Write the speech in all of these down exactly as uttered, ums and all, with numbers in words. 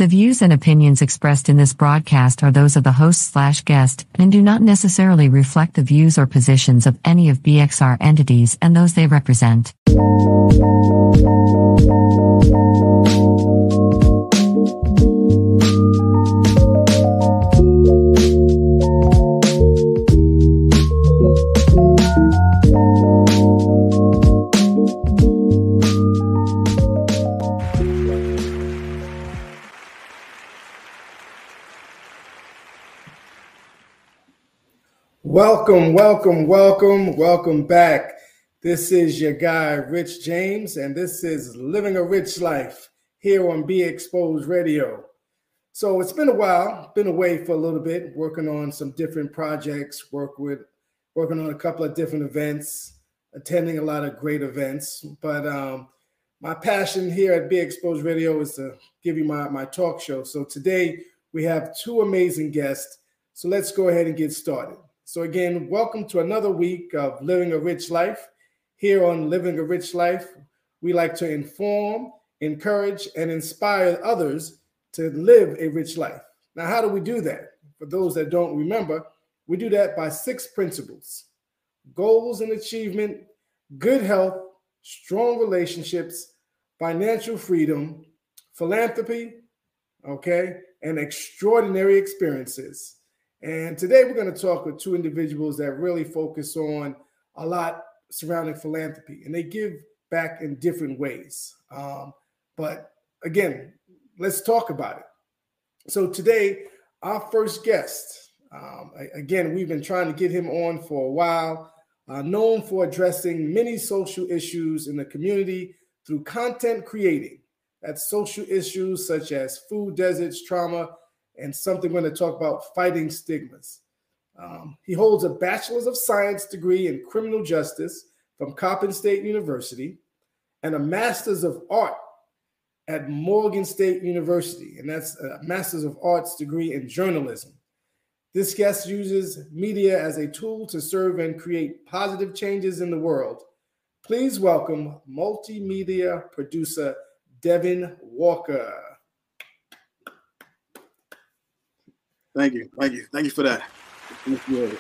The views and opinions expressed in this broadcast are those of the host slash guest and do not necessarily reflect the views or positions of any of B X R entities and those they represent. Welcome, welcome, welcome, welcome back. This is your guy, Rich James, and this is Living a Rich Life here on Be Exposed Radio. So it's been a while, been away for a little bit, working on some different projects, work with, working on a couple of different events, attending a lot of great events. But um, my passion here at Be Exposed Radio is to give you my, my talk show. So today we have two amazing guests. So let's go ahead and get started. So again, welcome to another week of Living a Rich Life. Here on Living a Rich Life, we like to inform, encourage, and inspire others to live a rich life. Now, how do we do that? For those that don't remember, we do that by six principles: goals and achievement, good health, strong relationships, financial freedom, philanthropy, okay, and extraordinary experiences. And today we're going to talk with two individuals that really focus on a lot surrounding philanthropy, and they give back in different ways. Um, but again, let's talk about it. So today, our first guest, um, again, we've been trying to get him on for a while, uh, known for addressing many social issues in the community through content creating. That's social issues such as food deserts, trauma, and something we're going to talk about, fighting stigmas. Um, he holds a Bachelor's of Science degree in Criminal Justice from Coppin State University and a Master's of Art at Morgan State University, and that's a Master's of Arts degree in Journalism. This guest uses media as a tool to serve and create positive changes in the world. Please welcome multimedia producer Devin Walker. Thank you. Thank you. Thank you for that. Yeah.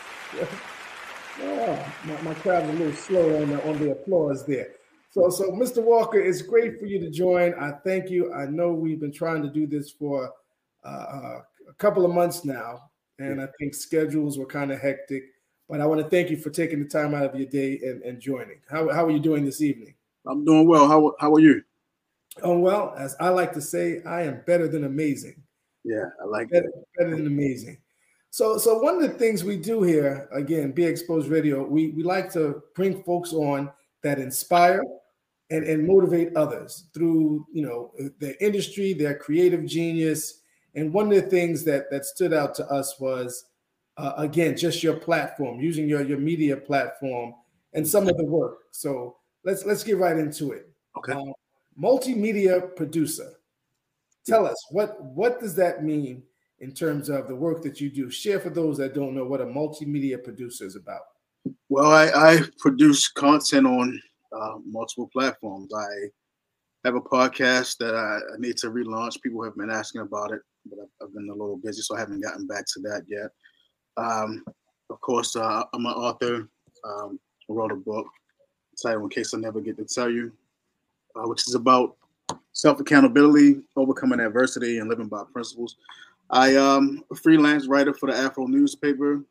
Yeah. My, my crowd's a little slow on the, on the applause there. So, so Mister Walker, it's great for you to join. I thank you. I know we've been trying to do this for uh, a couple of months now, and I think schedules were kind of hectic. But I want to thank you for taking the time out of your day and, and joining. How, how are you doing this evening? I'm doing well. How, how are you? Oh, well, as I like to say, I am better than amazing. Yeah, I like better, that. Better than amazing. So, so one of the things we do here, again, Be Exposed Radio, we, we like to bring folks on that inspire and, and motivate others through, you know, their industry, their creative genius. And one of the things that, that stood out to us was, uh, again, just your platform, using your, your media platform and some of the work. So let's let's get right into it. Okay. Um, multimedia producer. Tell us, what, what does that mean in terms of the work that you do? Share for those that don't know what a multimedia producer is about. Well, I, I produce content on uh, multiple platforms. I have a podcast that I, I need to relaunch. People have been asking about it, but I've, I've been a little busy, so I haven't gotten back to that yet. Um, of course, uh, I'm an author. Um, I wrote a book titled In Case I Never Get to Tell You, uh, which is about self-accountability, overcoming adversity, and living by principles. I am um, a freelance writer for the Afro newspaper,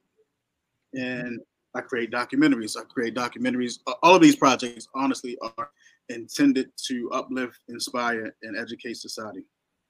and I create documentaries. I create documentaries. All of these projects, honestly, are intended to uplift, inspire, and educate society.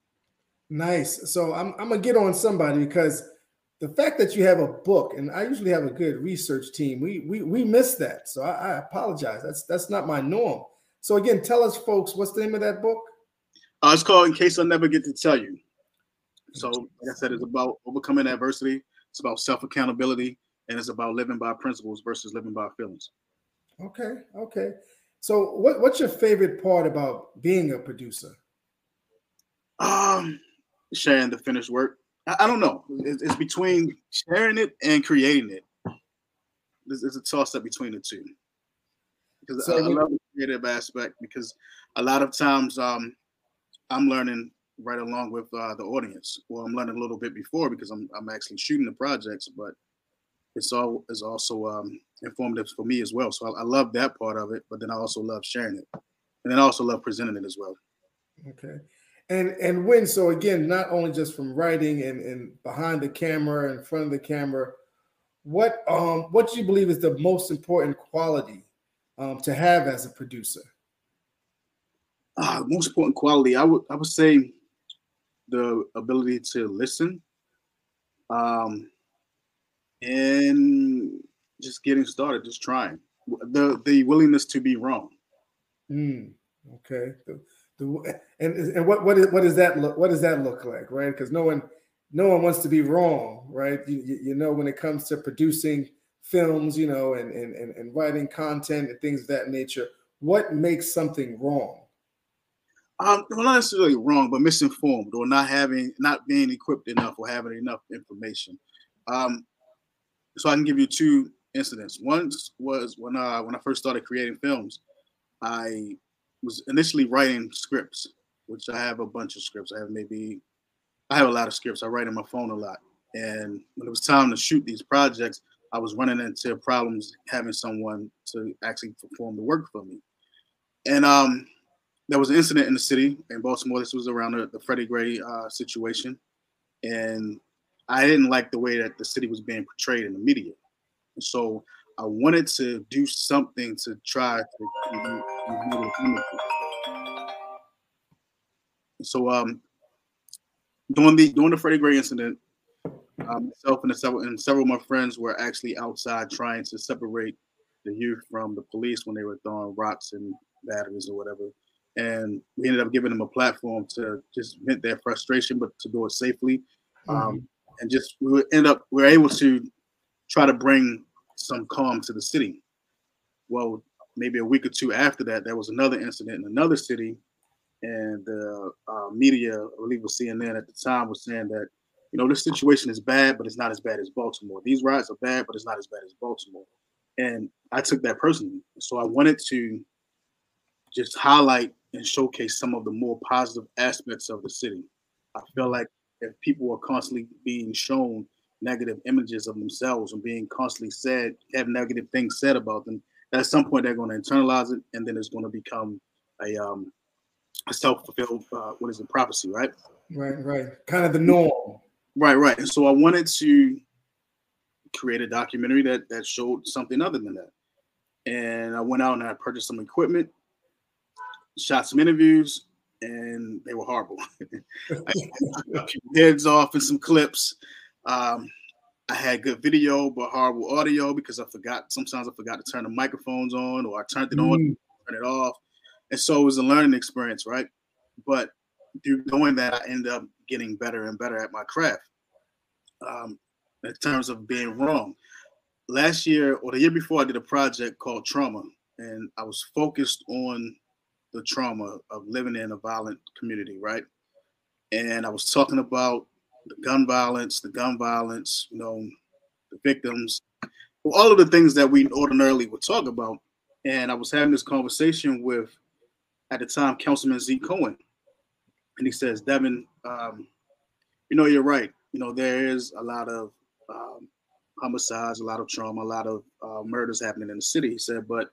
Nice. So I'm, I'm going to get on somebody, because the fact that you have a book, and I usually have a good research team, we we we missed that. So I, I apologize. That's that's not my norm. So again, tell us, folks, what's the name of that book? Uh, it's called In Case I Never Get to Tell You. So, like I said, it's about overcoming adversity. It's about self-accountability, and it's about living by principles versus living by feelings. Okay, okay. So, what, what's your favorite part about being a producer? Um, sharing the finished work. I, I don't know. It's, it's between sharing it and creating it. It's, it's a toss-up between the two. Because so, I, I love the creative aspect, because a lot of times um, I'm learning right along with uh, the audience. Well, I'm learning a little bit before because I'm I'm actually shooting the projects, but it's all is also um, informative for me as well. So I, I love that part of it, but then I also love sharing it, and then I also love presenting it as well. Okay. And and when, so again, not only just from writing and, and behind the camera, in front of the camera, what um what do you believe is the most important quality um, to have as a producer? Uh, most important quality, I would I would say the ability to listen, um, and just getting started, just trying. The the willingness to be wrong. Mm, okay. The, the, and and what what is, what does that look what does that look like, right? Because no one no one wants to be wrong, right? You, you, you know, when it comes to producing films, you know, and, and and and writing content and things of that nature, what makes something wrong? Um, well, not necessarily wrong, but misinformed or not having, not being equipped enough or having enough information. Um, so I can give you two incidents. One was when uh, when I first started creating films. I was initially writing scripts, which I have a bunch of scripts. I have maybe, I have a lot of scripts. I write on my phone a lot. And when it was time to shoot these projects, I was running into problems having someone to actually perform the work for me. And um, there was an incident in the city in Baltimore. This was around the, the Freddie Gray uh, situation. And I didn't like the way that the city was being portrayed in the media. And so I wanted to do something to try to. So um, during the during the Freddie Gray incident, um, myself and, several, and several of my friends were actually outside trying to separate the youth from the police when they were throwing rocks and batteries or whatever. And we ended up giving them a platform to just vent their frustration, but to do it safely. Um, mm-hmm. And just we would end up we were able to try to bring some calm to the city. Well, maybe a week or two after that, there was another incident in another city, and the uh, media, I believe it was C N N at the time, was saying that, you know, this situation is bad, but it's not as bad as Baltimore. These riots are bad, but it's not as bad as Baltimore. And I took that personally. So I wanted to just highlight and showcase some of the more positive aspects of the city. I feel like if people are constantly being shown negative images of themselves and being constantly said, have negative things said about them, at some point they're going to internalize it, and then it's going to become a um a self-fulfilled uh, what is it prophecy, right? Right, right. Kind of the norm. Right, right. And so I wanted to create a documentary that that showed something other than that. And I went out and I purchased some equipment, shot some interviews, and they were horrible. I cut people's heads off in some clips. Um, I had good video, but horrible audio because I forgot. Sometimes I forgot to turn the microphones on, or I turned it mm. on, turn it off. And so it was a learning experience, right? But through doing that, I ended up getting better and better at my craft. Um, in terms of being wrong. Last year or the year before, I did a project called Trauma, and I was focused on the trauma of living in a violent community, right? And I was talking about the gun violence, the gun violence, you know, the victims, all of the things that we ordinarily would talk about. And I was having this conversation with, at the time, Councilman Zeke Cohen. And he says, Devin, um, you know, you're right. You know, there is a lot of um, homicides, a lot of trauma, a lot of uh, murders happening in the city. He said, but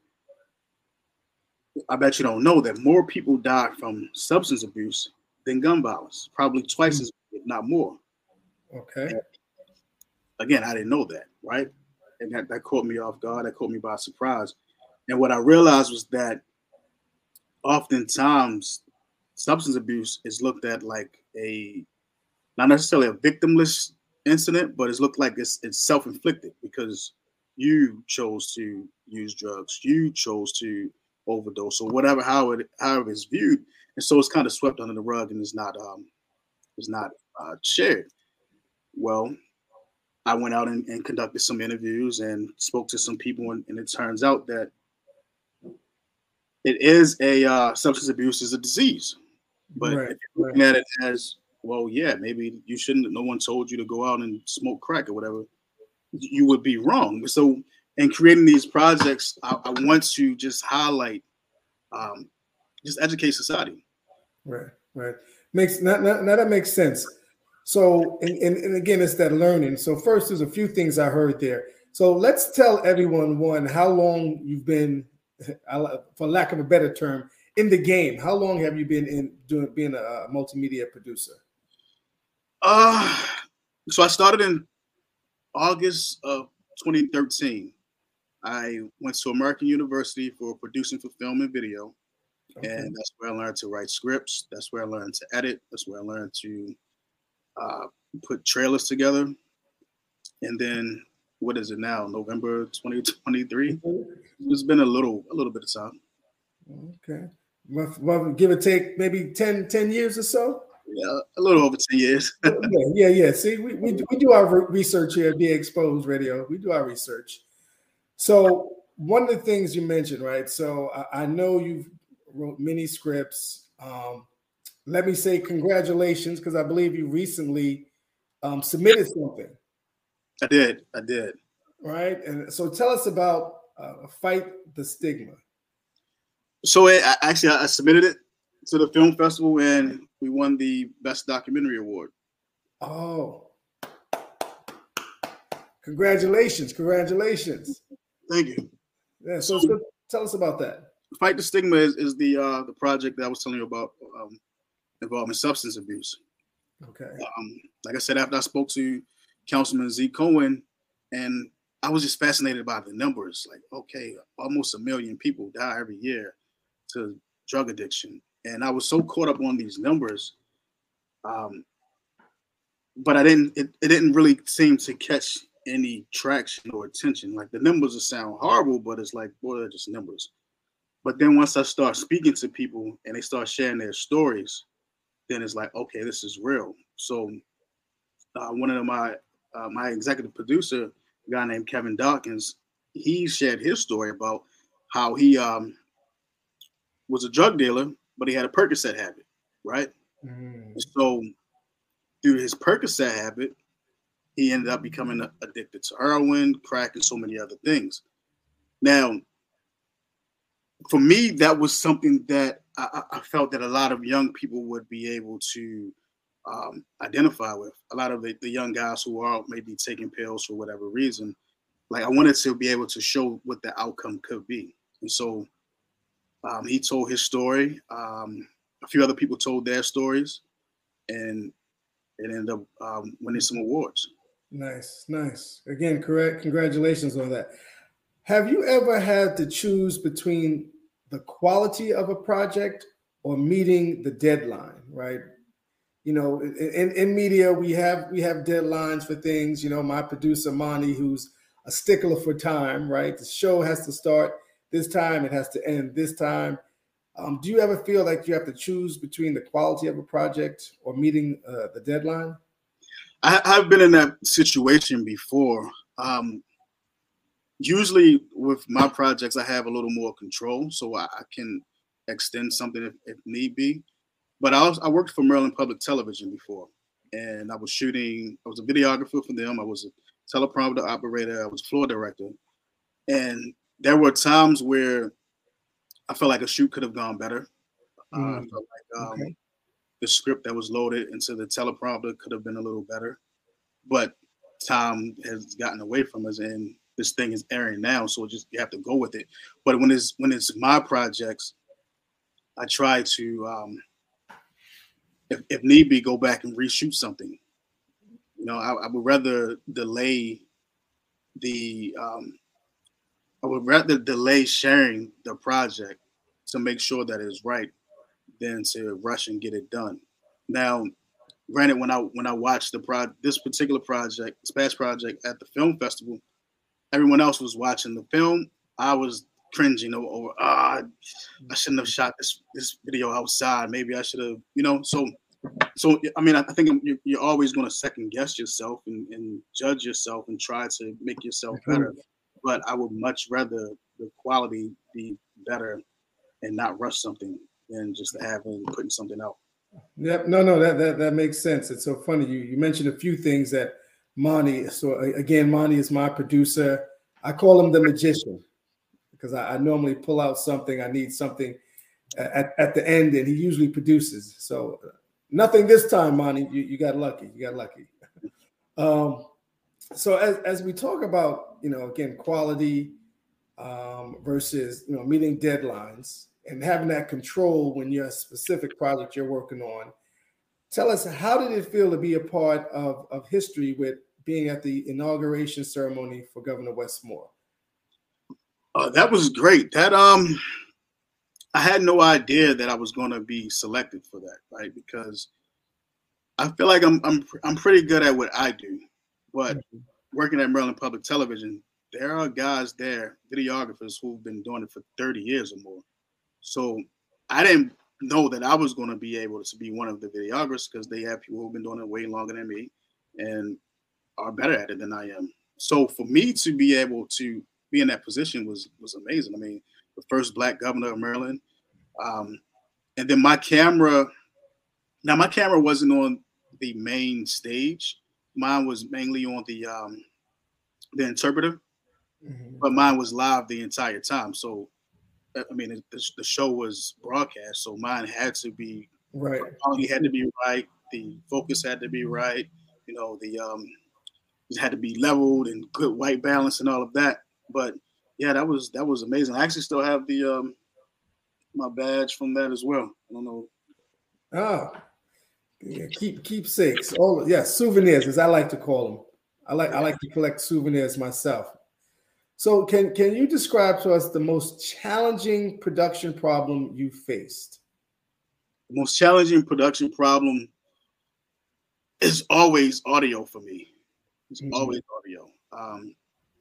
I bet you don't know that more people die from substance abuse than gun violence, probably twice mm-hmm. as, if not more. Okay. And again, I didn't know that, right? And that, that caught me off guard. That caught me by surprise. And what I realized was that oftentimes substance abuse is looked at like a, not necessarily a victimless incident, but it's looked like it's, it's self-inflicted because you chose to use drugs, you chose to overdose, or whatever, how it, however it's viewed. And so it's kind of swept under the rug and it's not, um, it's not uh, shared. Well, I went out and, and conducted some interviews and spoke to some people, and, and it turns out that it is a uh, substance abuse is a disease. But right, if you're looking right. at it as, well, yeah, maybe you shouldn't, no one told you to go out and smoke crack or whatever, you would be wrong. So in creating these projects, I, I want to just highlight, um, just educate society. Right, right. Makes now, now, now that makes sense. So, and, and, and again, it's that learning. So first, there's a few things I heard there. So let's tell everyone, one, how long you've been, for lack of a better term, in the game. How long have you been in doing being a multimedia producer? Uh, so I started in August of twenty thirteen. I went to American University for producing for film and video. Okay. And that's where I learned to write scripts. That's where I learned to edit. That's where I learned to uh, put trailers together. And then, what is it now? November twenty twenty-three. It's been a little, a little bit of time. Okay. Well, well, give or take maybe ten, ten years or so. Yeah, a little over ten years. yeah, yeah, yeah. See, we, we, we do our research here at Be Exposed Radio. We do our research. So one of the things you mentioned, right? So I, I know you've wrote many scripts. Um, let me say congratulations, because I believe you recently um, submitted something. I did. I did. Right. And so tell us about uh, Fight the Stigma. So it, I, actually, I submitted it to the film festival and we won the Best Documentary Award. Oh. Congratulations. Congratulations. Thank you. Yeah. So, so tell us about that. Fight the Stigma is, is the uh, the project that I was telling you about um, involving substance abuse. Okay. Um, like I said, after I spoke to Councilman Z. Cohen, and I was just fascinated by the numbers. Like, okay, almost a million people die every year to drug addiction. And I was so caught up on these numbers, um, but I didn't, it, it didn't really seem to catch any traction or attention. Like the numbers will sound horrible, but it's like, boy, they're just numbers. But then once I start speaking to people and they start sharing their stories, then it's like, okay, this is real. So uh, one of my, uh, my executive producer, a guy named Kevin Dawkins, he shared his story about how he um, was a drug dealer, but he had a Percocet habit, right? Mm. So through his Percocet habit, he ended up becoming addicted to heroin, crack, and so many other things. Now, for me, that was something that I, I felt that a lot of young people would be able to um, identify with. A lot of the, the young guys who are maybe taking pills for whatever reason, like I wanted to be able to show what the outcome could be. And so um, he told his story. Um, a few other people told their stories, and it ended up um, winning some awards. Nice, nice. Again, correct. Congratulations on that. Have you ever had to choose between the quality of a project or meeting the deadline, right? You know, in, in media, we have we have deadlines for things. You know, my producer, Monty, who's a stickler for time, right? The show has to start this time. It has to end this time. Um, do you ever feel like you have to choose between the quality of a project or meeting uh, the deadline? I, I've been in that situation before. Um, usually with my projects, I have a little more control, so I, I can extend something if, if need be. But I, was, I worked for Maryland Public Television before, and I was shooting, I was a videographer for them. I was a teleprompter operator. I was floor director. And there were times where I felt like a shoot could have gone better. Mm. Uh, I felt like um, okay. the script that was loaded into the teleprompter could have been a little better. But time has gotten away from us, and this thing is airing now, so just you have to go with it. But when it's when it's my projects, I try to, um, if, if need be, go back and reshoot something. You know, I, I would rather delay the, um, I would rather delay sharing the project to make sure that it's right than to rush and get it done. Now, granted, when I when I watched the pro this particular project, this past project at the film festival, everyone else was watching the film. I was cringing over, over ah, I shouldn't have shot this this video outside. Maybe I should have, you know. So, so I mean, I think you're, you're always going to second guess yourself and, and judge yourself and try to make yourself better. But I would much rather the quality be better and not rush something than just having putting something out. Yep. No, no, that that that makes sense. It's so funny. You you mentioned a few things that Monty. So again, Monty is my producer. I call him the magician because I, I normally pull out something. I need something at, at the end, and he usually produces. So Nothing this time, Monty. You, you got lucky. You got lucky. Um, so as, as we talk about, you know, again, quality um, versus, you know, meeting deadlines and having that control when you're a specific project you're working on, tell us, how did it feel to be a part of, of history with being at the inauguration ceremony for Governor Wes Moore? Uh, that was great. That um, I had no idea that I was going to be selected for that, right? Because I feel like I'm I'm I'm pretty good at what I do, but mm-hmm. working at Maryland Public Television, there are guys there, videographers who've been doing it for thirty years or more. So I didn't know that I was going to be able to be one of the videographers because they have people who've been doing it way longer than me and are better at it than I am. So for me to be able to be in that position was was amazing. I mean, the first Black governor of Maryland, um, and then my camera. Now my camera wasn't on the main stage. Mine was mainly on the um, the interpreter, mm-hmm. but mine was live the entire time. So, I mean, the, the show was broadcast, so mine had to be right. The quality had to be right. The focus had to be right. You know, the um, it had to be leveled and good white balance and all of that. But yeah, that was that was amazing. I actually still have the um, my badge from that as well. I don't know. Oh. Yeah, keep keepsakes. All yeah, souvenirs, as I like to call them. I like I like to collect souvenirs myself. So can can you describe to us the most challenging production problem you faced? The most challenging production problem is always audio for me. It's mm-hmm. always audio. Um,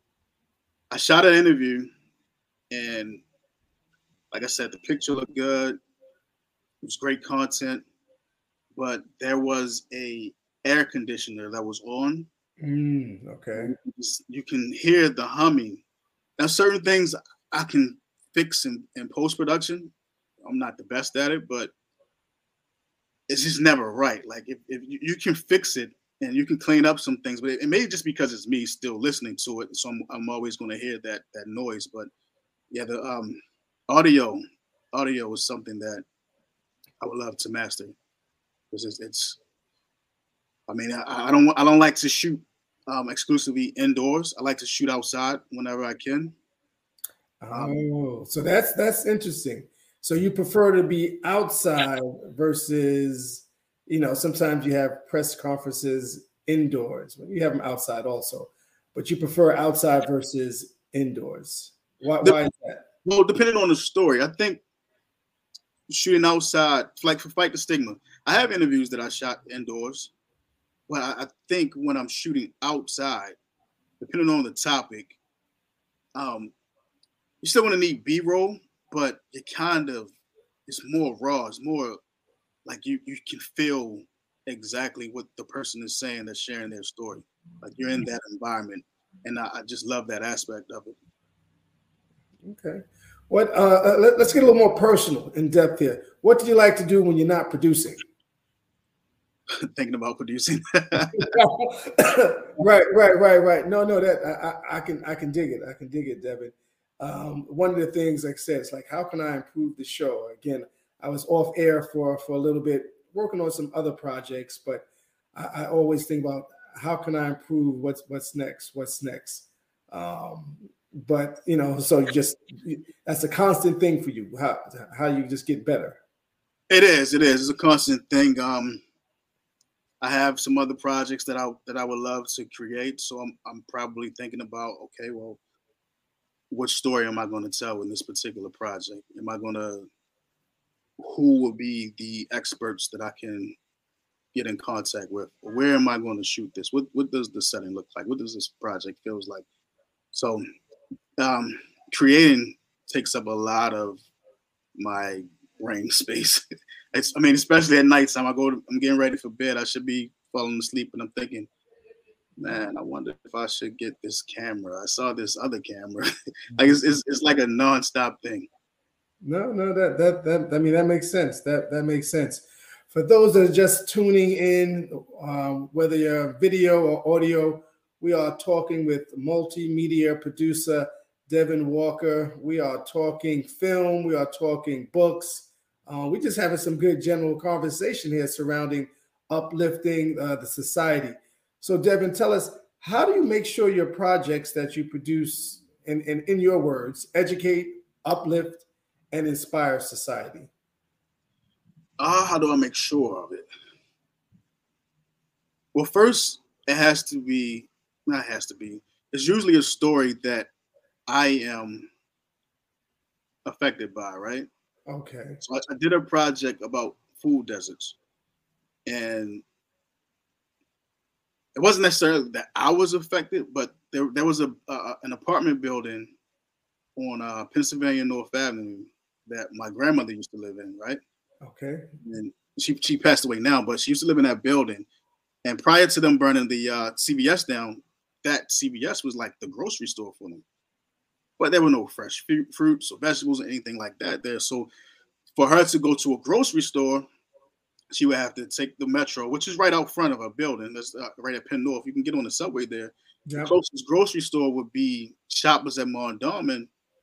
I shot an interview, and like I said, the picture looked good. It was great content. But there was a air conditioner that was on. Mm, okay. You can, you can hear the humming. Now, certain things I can fix in, in post-production. I'm not the best at it, but it's just never right. Like if, if you, you can fix it and you can clean up some things, but it, it may just because it's me still listening to it. So I'm, I'm always going to hear that that noise. But yeah, the um, audio, audio is something that I would love to master. Because it's, it's, I mean, I, I don't, I don't like to shoot um, exclusively indoors. I like to shoot outside whenever I can. Um, oh, so that's that's interesting. So you prefer to be outside versus, you know, sometimes you have press conferences indoors. You have them outside also, but you prefer outside versus indoors. Why? The, why is that? Well, depending on the story, I think shooting outside, like for Fight the Stigma, I have interviews that I shot indoors, but I, I think when I'm shooting outside, depending on the topic, um, you still want to need B-roll, but it kind of, it's more raw. It's more like you, you can feel exactly what the person is saying that's sharing their story. Like you're in that environment, and I, I just love that aspect of it. Okay. What? Uh, let, let's get a little more personal, in depth here. What do you like to do when you're not producing? Thinking about producing. right, right, right, right. No, no, that I, I can, I can dig it. I can dig it, Devin. Um, one of the things, like I said, it's like, how can I improve the show? Again, I was off air for for a little bit, working on some other projects, but I, I always think about how can I improve? What's what's next? What's next? Um, but you know, so you just that's a constant thing for you. How how you just get better. It is. It is. It's a constant thing. Um, I have some other projects that I that I would love to create. So I'm I'm probably thinking about, okay, well, what story am I going to tell in this particular project? Am I going to, who will be the experts that I can get in contact with? Where am I going to shoot this? What what does the setting look like? What does this project feels like? So um, creating takes up a lot of my brain space. It's, I mean, especially at nighttime, I go to, I'm getting ready for bed. I should be falling asleep, and I'm thinking, man, I wonder if I should get this camera. I saw this other camera. Like it's, it's it's like a nonstop thing. No, no, that that that I mean that makes sense. That that makes sense. For those that are just tuning in, um, whether you're video or audio, we are talking with multimedia producer Devin Walker. We are talking film. We are talking books. Uh, we just having some good general conversation here surrounding uplifting uh, the society. So, Devin, tell us, how do you make sure your projects that you produce, in, in, in your words, educate, uplift, and inspire society? Uh, how do I make sure of it? Well, first, it has to be, not has to be, it's usually a story that I am affected by, right? Okay. So I, I did a project about food deserts, and it wasn't necessarily that I was affected, but there there was a uh, an apartment building on uh, Pennsylvania North Avenue that my grandmother used to live in, right? Okay. And she she passed away now, but she used to live in that building. And prior to them burning the uh, C V S down, that C V S was like the grocery store for them. But there were no fresh fruit, fruits or vegetables or anything like that there. So for her to go to a grocery store, she would have to take the metro, which is right out front of her building. That's uh, right at Penn North. You can get on the subway there. Yep. The closest grocery store would be Shoppers at Mondawmin,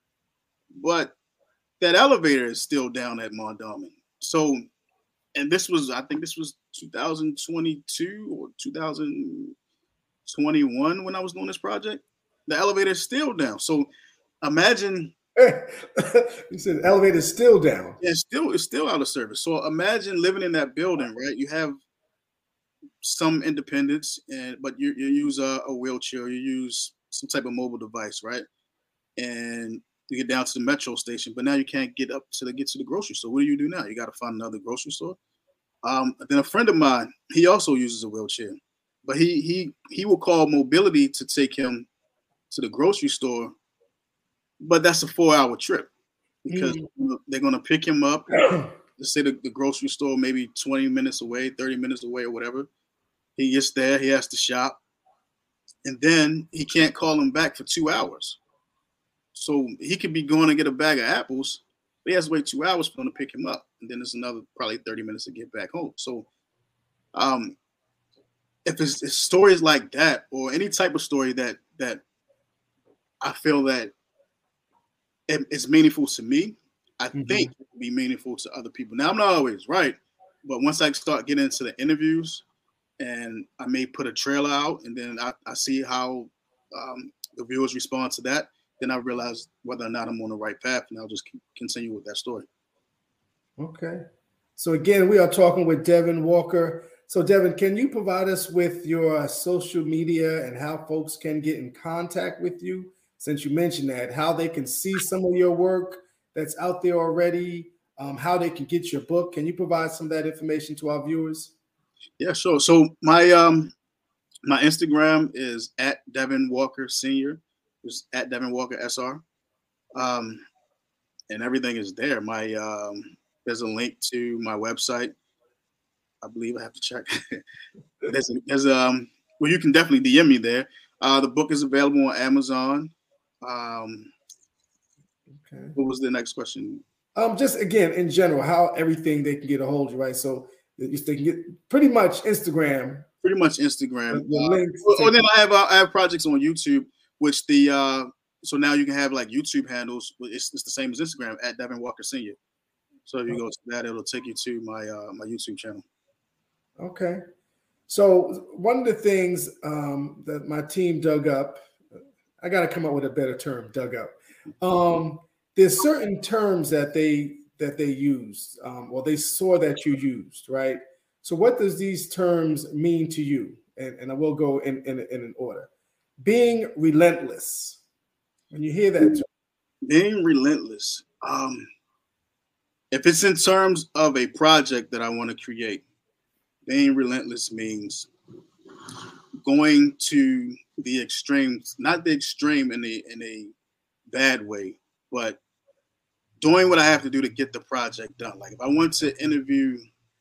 but that elevator is still down at Mondawmin. So, and this was, I think this was two thousand twenty-two or two thousand twenty-one when I was doing this project. The elevator is still down. So imagine. You said the elevator is still down. Yeah, it's still it's still out of service. So imagine living in that building, right? You have some independence, and but you you use a, a wheelchair, you use some type of mobile device, right? And you get down to the metro station, but now you can't get up to the get to the grocery store. What do you do now? You got to find another grocery store. Um, then a friend of mine, he also uses a wheelchair, but he he he will call mobility to take him to the grocery store. But that's a four-hour trip because mm. they're going to pick him up. Let's say the, the grocery store maybe twenty minutes away, thirty minutes away or whatever. He gets there. He has to shop. And then he can't call him back for two hours. So he could be going to get a bag of apples, but he has to wait two hours for them to pick him up. And then there's another probably thirty minutes to get back home. So um, if it's, it's stories like that or any type of story that that I feel that it's meaningful to me, I mm-hmm. think it will be meaningful to other people. Now, I'm not always right, but once I start getting into the interviews and I may put a trailer out and then I, I see how um, the viewers respond to that, then I realize whether or not I'm on the right path, and I'll just keep, continue with that story. Okay. So again, we are talking with Devin Walker. So Devin, can you provide us with your social media and how folks can get in contact with you? Since you mentioned that, how they can see some of your work that's out there already, um, how they can get your book. Can you provide some of that information to our viewers? Yeah, sure. So my um my Instagram is at Devin Walker Senior. It's at Devin Walker S R. Um, and everything is there. My um, there's a link to my website. I believe I have to check. there's a, there's um well, you can definitely D M me there. Uh, the book is available on Amazon. Um, okay. What was the next question? Um, just again, in general, how everything they can get a hold of you, right? So they can get pretty much Instagram. Pretty much Instagram. The, the uh, links or, or then I have uh, I have projects on YouTube, which the uh, so now you can have like YouTube handles. It's, it's the same as Instagram at Devin Walker Senior. So if you go to that, it'll take you to my uh, my YouTube channel. Okay. So one of the things um, that my team dug up, I got to come up with a better term, dug up. Um, there's certain terms that they that they used, um, or they saw that you used, right? So what does these terms mean to you? And, and I will go in, in, in an order. Being relentless. When you hear that term. Being relentless. Um, if it's in terms of a project that I want to create, being relentless means going to the extremes, not the extreme in a in a bad way, but doing what I have to do to get the project done. Like if I want to interview,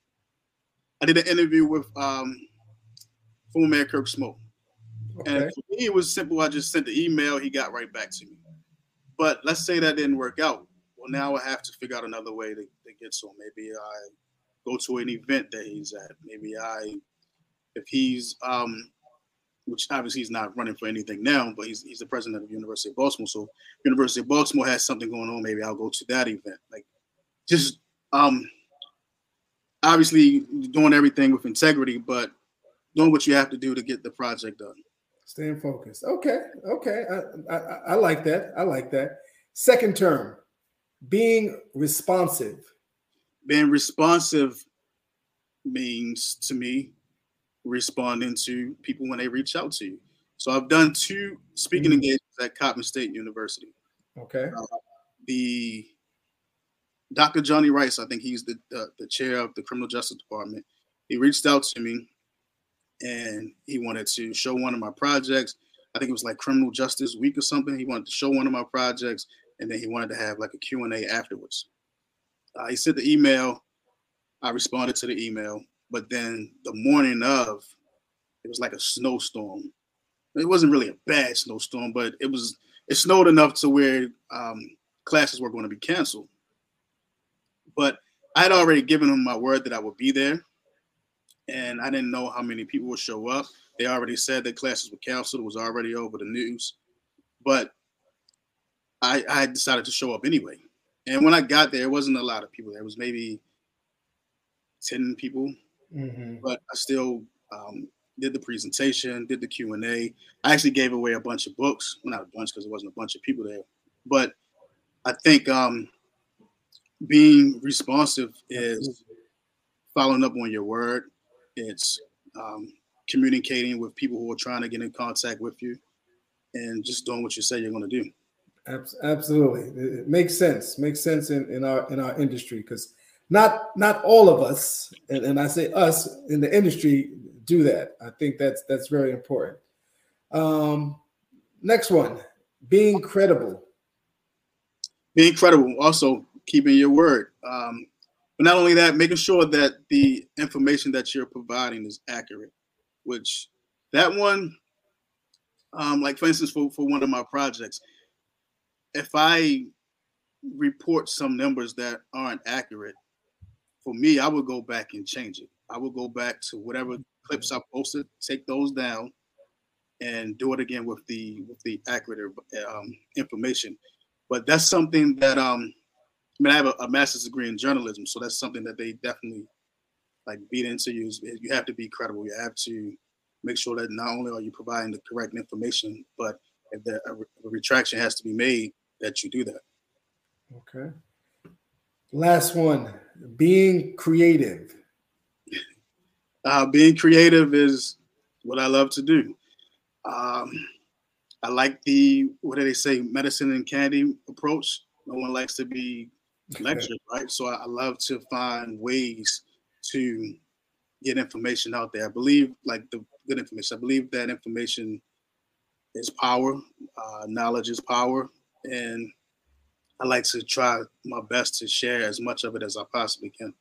I did an interview with um, former Mayor Kirk Smoke. Okay. And for me, it was simple. I just sent the email. He got right back to me. But let's say that didn't work out. Well, now I have to figure out another way to, to get to him. Maybe I go to an event that he's at. Maybe I, if he's, um, which obviously he's not running for anything now, but he's he's the president of the University of Baltimore. So University of Baltimore has something going on. Maybe I'll go to that event. Like just um, obviously doing everything with integrity, but doing what you have to do to get the project done. Staying focused. Okay, okay. I, I, I like that. I like that. Second term, being responsive. Being responsive means to me responding to people when they reach out to you. So I've done two speaking mm-hmm. engagements at Coppin State University. Okay. Uh, the Doctor Johnny Rice, I think he's the, the the chair of the Criminal Justice Department. He reached out to me and he wanted to show one of my projects. I think it was like Criminal Justice Week or something. He wanted to show one of my projects, and then he wanted to have like a Q and A afterwards. Uh, he sent the email. I responded to the email, but then the morning of, it was like a snowstorm. It wasn't really a bad snowstorm, but it was. It snowed enough to where um, classes were going to be canceled. But I had already given him my word that I would be there, and I didn't know how many people would show up. They already said that classes were canceled. It was already over the news. But I, I decided to show up anyway. And when I got there, it wasn't a lot of people there. It was maybe ten people. Mm-hmm. But I still um, did the presentation, did the Q and A. I actually gave away a bunch of books. Well, not a bunch because there wasn't a bunch of people there. But I think um, being responsive is following up on your word. It's um, communicating with people who are trying to get in contact with you and just doing what you say you're going to do. Absolutely. It makes sense. Makes sense in, in our in our industry because not not all of us, and, and I say us in the industry, do that. I think that's that's very important. Um, next one, being credible. Being credible, also keeping your word. Um, but not only that, making sure that the information that you're providing is accurate, which that one, um, like for instance, for, for one of my projects, if I report some numbers that aren't accurate, for me, I would go back and change it. I would go back to whatever clips I posted, take those down, and do it again with the with the accurate um, information. But that's something that um, I mean, I have a, a master's degree in journalism, so that's something that they definitely like beat into you. You have to be credible. You have to make sure that not only are you providing the correct information, but if the, a, a retraction has to be made, that you do that. Okay. Last one, being creative. Uh, being creative is what I love to do. Um, I like the, what do they say, medicine and candy approach. No one likes to be lectured, right? So I, I love to find ways to get information out there. I believe, like the good information, I believe that information is power. Uh, knowledge is power. And I like to try my best to share as much of it as I possibly can.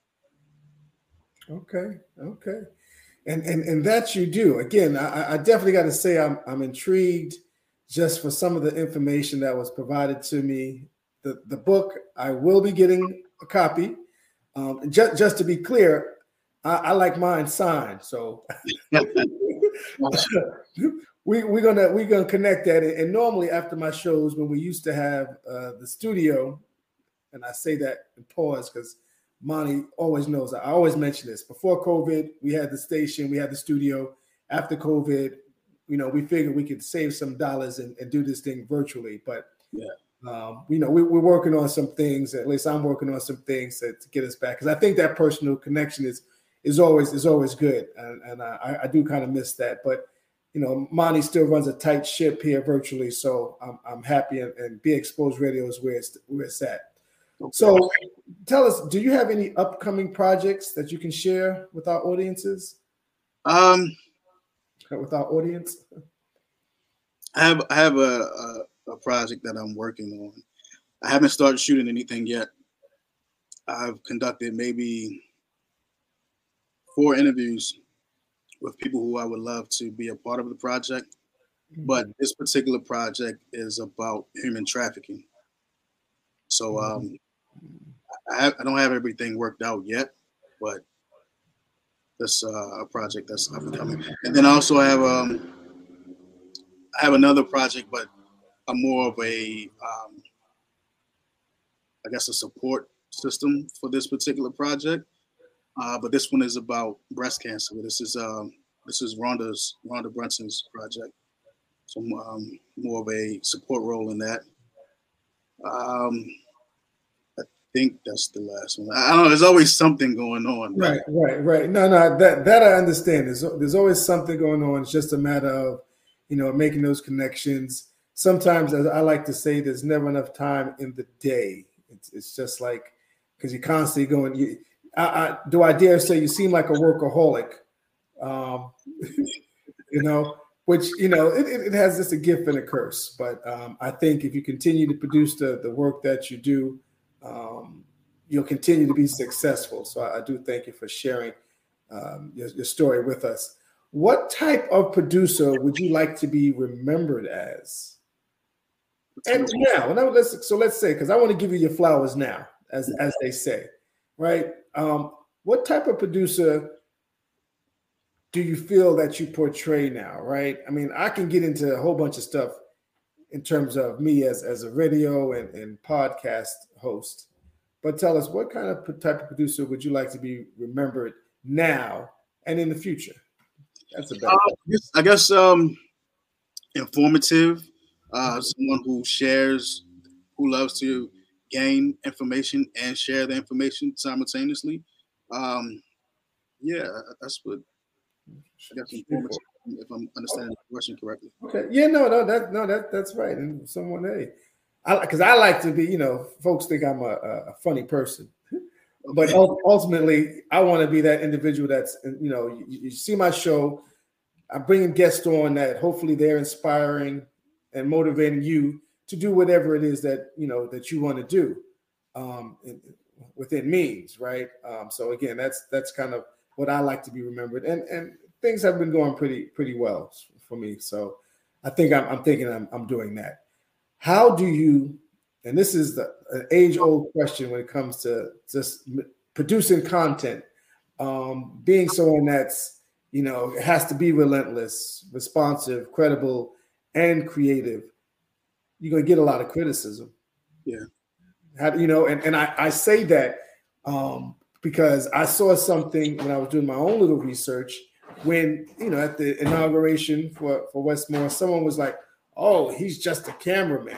Okay, okay. And and and that you do. Again, I, I definitely got to say I'm I'm intrigued just for some of the information that was provided to me. The the book, I will be getting a copy. Um, just, just to be clear, I, I like mine signed. So we, we're gonna we're gonna connect that. And normally after my shows, when we used to have uh, the studio, and I say that in pause because Monty always knows. I always mention this. Before COVID, we had the station, we had the studio. After COVID, you know, we figured we could save some dollars and, and do this thing virtually. But yeah, um, you know, we, we're working on some things. At least I'm working on some things to, to get us back because I think that personal connection is is always is always good, and, and I, I do kind of miss that. But you know, Monty still runs a tight ship here virtually, so I'm I'm happy. And, and Be Exposed Radio is where it's where it's at. So tell us, do you have any upcoming projects that you can share with our audiences? Um, with our audience? I have I have a, a, a project that I'm working on. I haven't started shooting anything yet. I've conducted maybe four interviews with people who I would love to be a part of the project. Mm-hmm. But this particular project is about human trafficking. So um, I, have, I don't have everything worked out yet, but that's uh, a project that's up and coming. And then also I have um, I have another project, but I'm more of a um, I guess a support system for this particular project. Uh, but this one is about breast cancer. This is um, this is Rhonda's Rhonda Brunson's project. So um, more of a support role in that. Um, I think that's the last one. I don't know. There's always something going on. Right, right, right. No, no, that that I understand. There's there's always something going on. It's just a matter of, you know, making those connections. Sometimes, as I like to say, there's never enough time in the day. It's it's just like, because you're constantly going. You, I, I, do I dare say you seem like a workaholic? Um, you know, which you know it, it has just a gift and a curse. But um, I think if you continue to produce the the work that you do, um, you'll continue to be successful. So I, I do thank you for sharing um, your, your story with us. What type of producer would you like to be remembered as? And now, now let's so let's say, because I want to give you your flowers now, as as they say, right? Um, what type of producer do you feel that you portray now, right? I mean, I can get into a whole bunch of stuff in terms of me as, as a radio and, and podcast host, but tell us, what kind of type of producer would you like to be remembered now and in the future? That's a better uh, I guess, I guess um, informative, uh, someone who shares, who loves to gain information and share the information simultaneously. Um, yeah, that's what I guess informative, if I'm understanding the question correctly. Okay. Yeah, no, no, that no, that that's right. And someone, hey, I because I like to be, you know, folks think I'm a, a funny person. But ultimately, I want to be that individual that's, you know, you, you see my show, I'm bringing guests on that hopefully they're inspiring and motivating you to do whatever it is that, you know, that you want to do um, in, within means, right? Um, so again, that's that's kind of what I like to be remembered. And and things have been going pretty pretty well for me. So I think I'm, I'm thinking I'm, I'm doing that. How do you, and this is the an age-old question when it comes to just producing content, um, being someone that's, you know, it has to be relentless, responsive, credible, and creative. You're going to get a lot of criticism. Yeah. How, you know, and, and I, I say that um, because I saw something when I was doing my own little research when, you know, at the inauguration for, for Westmore, someone was like, oh, he's just a cameraman.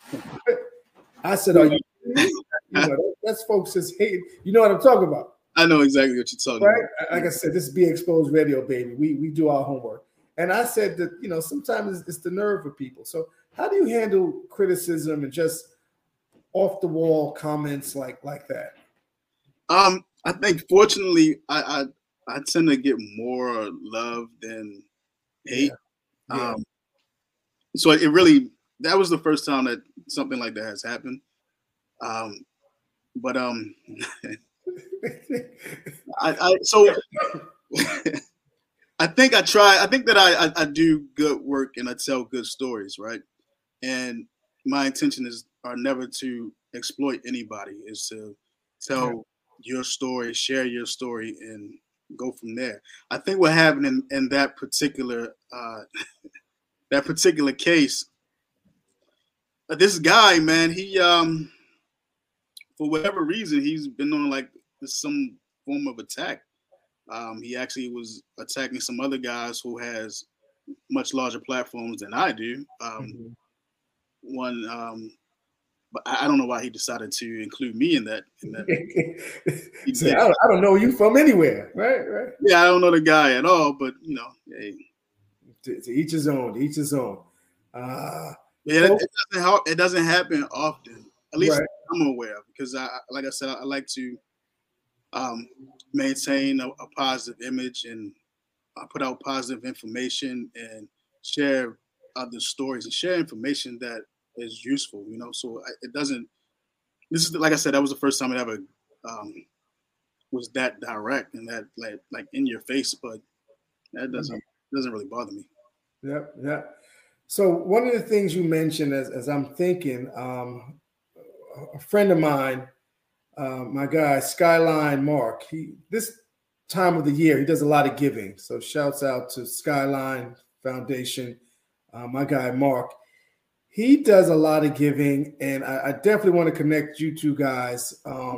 I said, are you, you know, that's folks just hate. You know what I'm talking about? I know exactly what you're talking right? about. Like I said, this is Be Exposed Radio, baby. We we do our homework. And I said that, you know, sometimes it's, it's the nerve of people. So how do you handle criticism and just off the wall comments like like that? Um, I think fortunately, I I, I tend to get more love than hate. Yeah. Yeah. Um, so it really, that was the first time that something like that has happened. Um, but um, I, I so I think I try. I think that I, I I do good work and I tell good stories, right? And my intention is are never to exploit anybody. Is to tell yeah. your story, share your story, and go from there. I think what happened in, in that particular uh, that particular case, uh, this guy, man, he um for whatever reason he's been on like some form of attack. Um, he actually was attacking some other guys who has much larger platforms than I do. Um, mm-hmm. One, um, but I don't know why he decided to include me in that. In that. So I, don't, I don't know you from anywhere, right? Right. Yeah, I don't know the guy at all, but you know, hey. To, to each his own. To each his own. Uh, yeah, so, it, it doesn't help. It doesn't happen often. At least right. I'm aware of, because I, like I said, I, I like to um, maintain a, a positive image and uh, put out positive information and share other stories and share information that is useful. You know, so I, it doesn't. This is like I said, that was the first time it ever um, was that direct and that like like in your face, but that doesn't mm-hmm. doesn't really bother me. Yep, yep. So one of the things you mentioned as as I'm thinking. Um, A friend of mine, uh, my guy Skyline Mark. He this time of the year he does a lot of giving. So shouts out to Skyline Foundation. Uh, my guy Mark, he does a lot of giving, and I, I definitely want to connect you two guys. Um,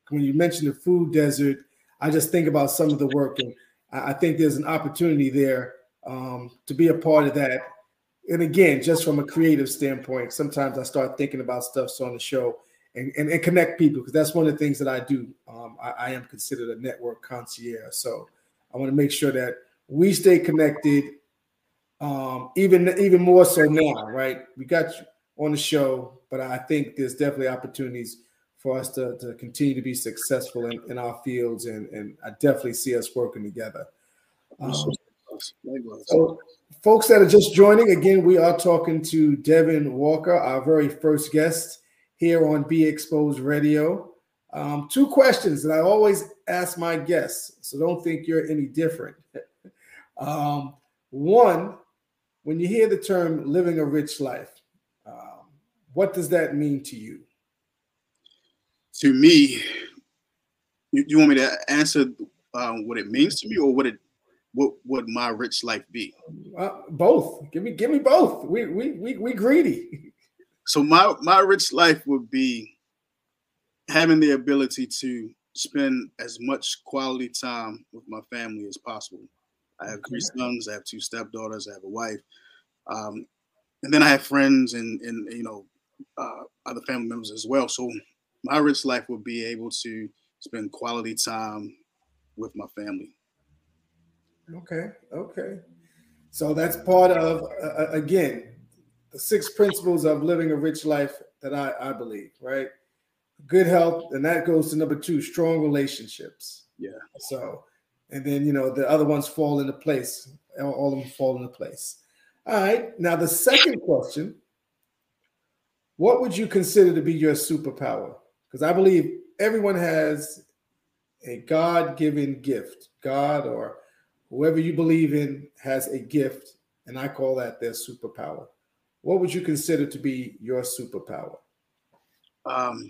when you mention the food desert, I just think about some of the work, and I think there's an opportunity there um, to be a part of that. And again, just from a creative standpoint, sometimes I start thinking about stuff on the show and, and, and connect people, because that's one of the things that I do. Um, I, I am considered a network concierge. So I want to make sure that we stay connected, um, even, even more so now, right? We got you on the show, but I think there's definitely opportunities for us to, to continue to be successful in, in our fields. And, and I definitely see us working together. Um, so folks that are just joining, again, we are talking to Devin Walker, our very first guest here on Be Exposed Radio. Um, two questions that I always ask my guests, so don't think you're any different. um, one, when you hear the term living a rich life, um, what does that mean to you? To me, you, you want me to answer um, what it means to me, or what it what would my rich life be? Uh, both. Give me, give me both. We we we we greedy. So my my rich life would be having the ability to spend as much quality time with my family as possible. I have three sons. I have two stepdaughters. I have a wife, um, and then I have friends and and you know uh, other family members as well. So my rich life would be able to spend quality time with my family. Okay, okay. So that's part of, uh, again, the six principles of living a rich life that I, I believe, right? Good health, and that goes to number two, strong relationships. Yeah. So, and then, you know, the other ones fall into place. All of them fall into place. All right. Now, the second question, what would you consider to be your superpower? Because I believe everyone has a God-given gift. God or whoever you believe in has a gift, and I call that their superpower. What would you consider to be your superpower? Um,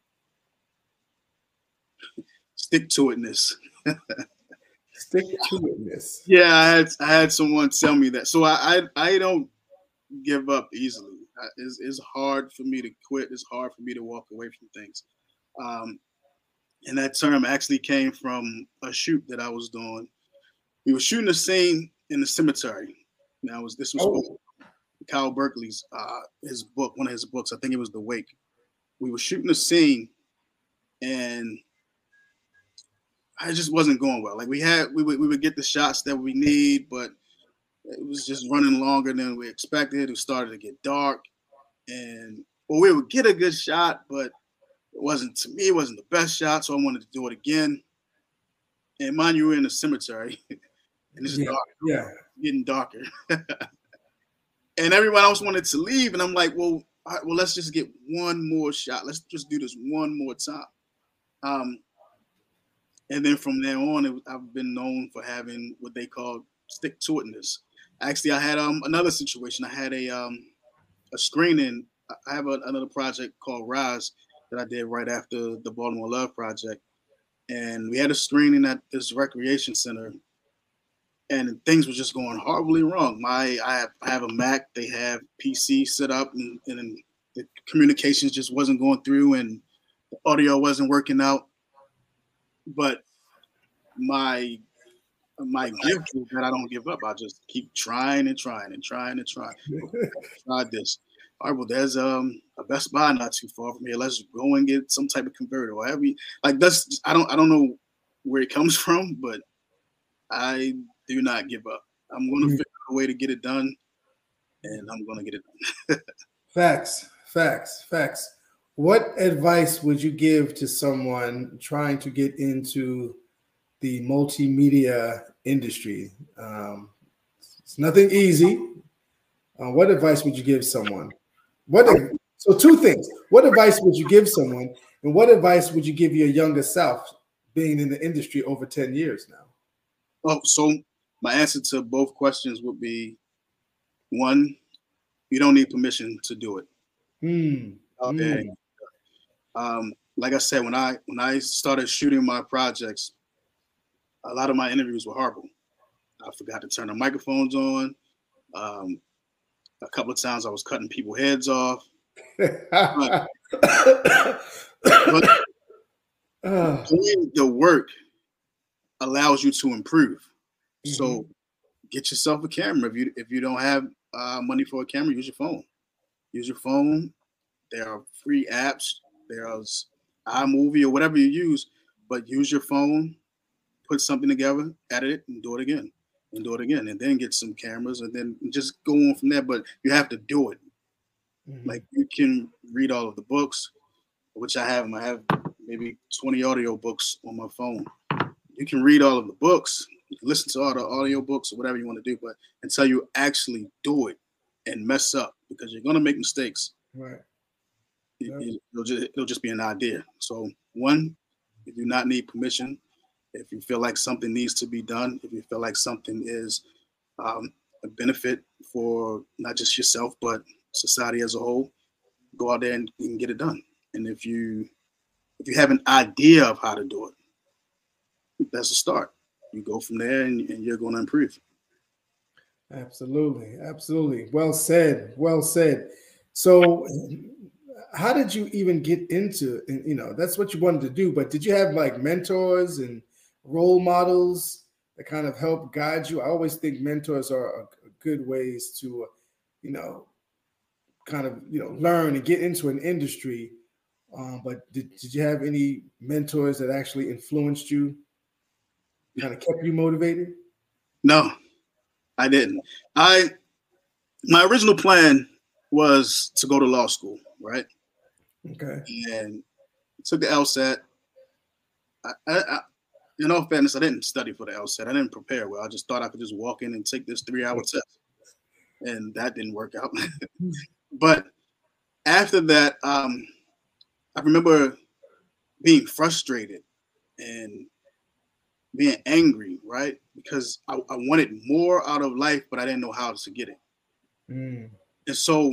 stick to itness. Stick to itness. Yeah, I had I had someone tell me that. So I I, I don't give up easily. I, it's, it's hard for me to quit. It's hard for me to walk away from things. Um, and that term actually came from a shoot that I was doing. We were shooting a scene in the cemetery. Now, was this was oh. Kyle Berkeley's uh, his book, one of his books. I think it was The Wake. We were shooting a scene, and I just wasn't going well. Like we had, we would we would get the shots that we need, but it was just running longer than we expected. It started to get dark, and well, we would get a good shot, but it wasn't to me. It wasn't the best shot, so I wanted to do it again. And mind you, we're in the cemetery. And it's yeah, dark, yeah, getting darker. And everyone else wanted to leave, and I'm like, well, all right, well, let's just get one more shot. Let's just do this one more time. Um, and then from there on, it, I've been known for having what they call stick-to-itness. Actually, I had um another situation. I had a um a screening. I have a, another project called Rise that I did right after the Baltimore Love Project, and we had a screening at this recreation center. And things were just going horribly wrong. My, I have, I have a Mac. They have P C set up, and, and the communications just wasn't going through, and the audio wasn't working out. But my my gift is that I don't give up. I just keep trying and trying and trying and trying. Tried this. All right, well, there's um a Best Buy not too far from here. Let's go and get some type of converter or whatever. Like that's I don't I don't know where it comes from, but I do not give up. I'm going to figure out a way to get it done, and I'm going to get it done. Facts, facts, facts. What advice would you give to someone trying to get into the multimedia industry? Um, it's nothing easy. Uh, what advice would you give someone? What? So two things. What advice would you give someone, and what advice would you give your younger self, being in the industry over ten years now? Oh, so my answer to both questions would be, one, you don't need permission to do it. Mm. Okay. Mm. Um, like I said, when I when I started shooting my projects, a lot of my interviews were horrible. I forgot to turn the microphones on. Um, a couple of times I was cutting people's heads off. but, but, Uh, Doing the work allows you to improve. So mm-hmm. get yourself a camera. If you if you don't have uh, money for a camera, use your phone. Use your phone. There are free apps. There's iMovie or whatever you use, but use your phone, put something together, edit it, and do it again, and do it again, and then get some cameras, and then just go on from there. But you have to do it. Mm-hmm. Like you can read all of the books, which I have. I have maybe twenty audio books on my phone. You can read all of the books, you can listen to all the audio books or whatever you want to do, but until you actually do it and mess up, because you're gonna make mistakes. Right. It, Yep. it, it'll, just, it'll just be an idea. So one, you do not need permission. If you feel like something needs to be done, if you feel like something is um, a benefit for not just yourself but society as a whole, go out there and, and get it done. And if you if you have an idea of how to do it, that's a start. You go from there, and, and you're going to improve. Absolutely. Absolutely. Well said. Well said. So, how did you even get into? You know, that's what you wanted to do, but did you have like mentors and role models that kind of help guide you? I always think mentors are a, a good ways to, you know, kind of you know learn and get into an industry. Um, but did, did you have any mentors that actually influenced you, kind of kept you motivated? No, I didn't. I my original plan was to go to law school, right? Okay. And took the LSAT. I, I, I, in all fairness, I didn't study for the LSAT. I didn't prepare well. I just thought I could just walk in and take this three-hour test, and that didn't work out. But after that, um, I remember being frustrated and being angry, right? Because I, I wanted more out of life, but I didn't know how to get it. Mm. And so,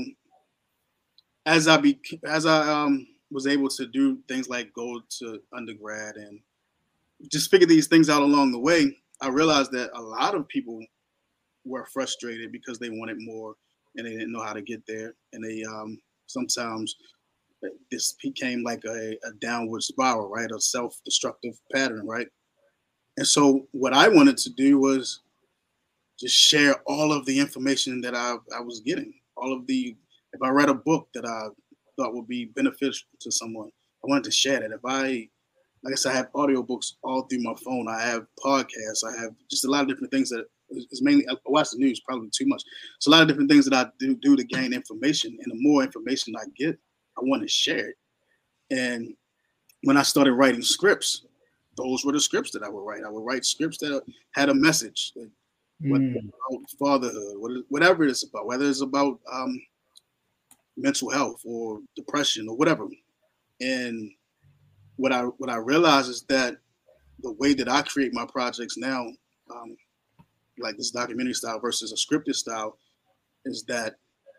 as I be, as I um, was able to do things like go to undergrad and just figure these things out along the way, I realized that a lot of people were frustrated because they wanted more and they didn't know how to get there. And they um, sometimes this became like a, a downward spiral, right? A self-destructive pattern, right? And so what I wanted to do was just share all of the information that I, I was getting. All of the, if I read a book that I thought would be beneficial to someone, I wanted to share that. If I, like I said, I have audiobooks all through my phone. I have podcasts. I have just a lot of different things that is mainly, I watch the news probably too much. So a lot of different things that I do, do to gain information. And the more information I get, I want to share it. And when I started writing scripts, those were the scripts that I would write. I would write scripts that had a message, whether Mm. it's about fatherhood, whatever it's about, whether it's about um, mental health or depression or whatever. And what I what I realize is that the way that I create my projects now, um, like this documentary style versus a scripted style, is that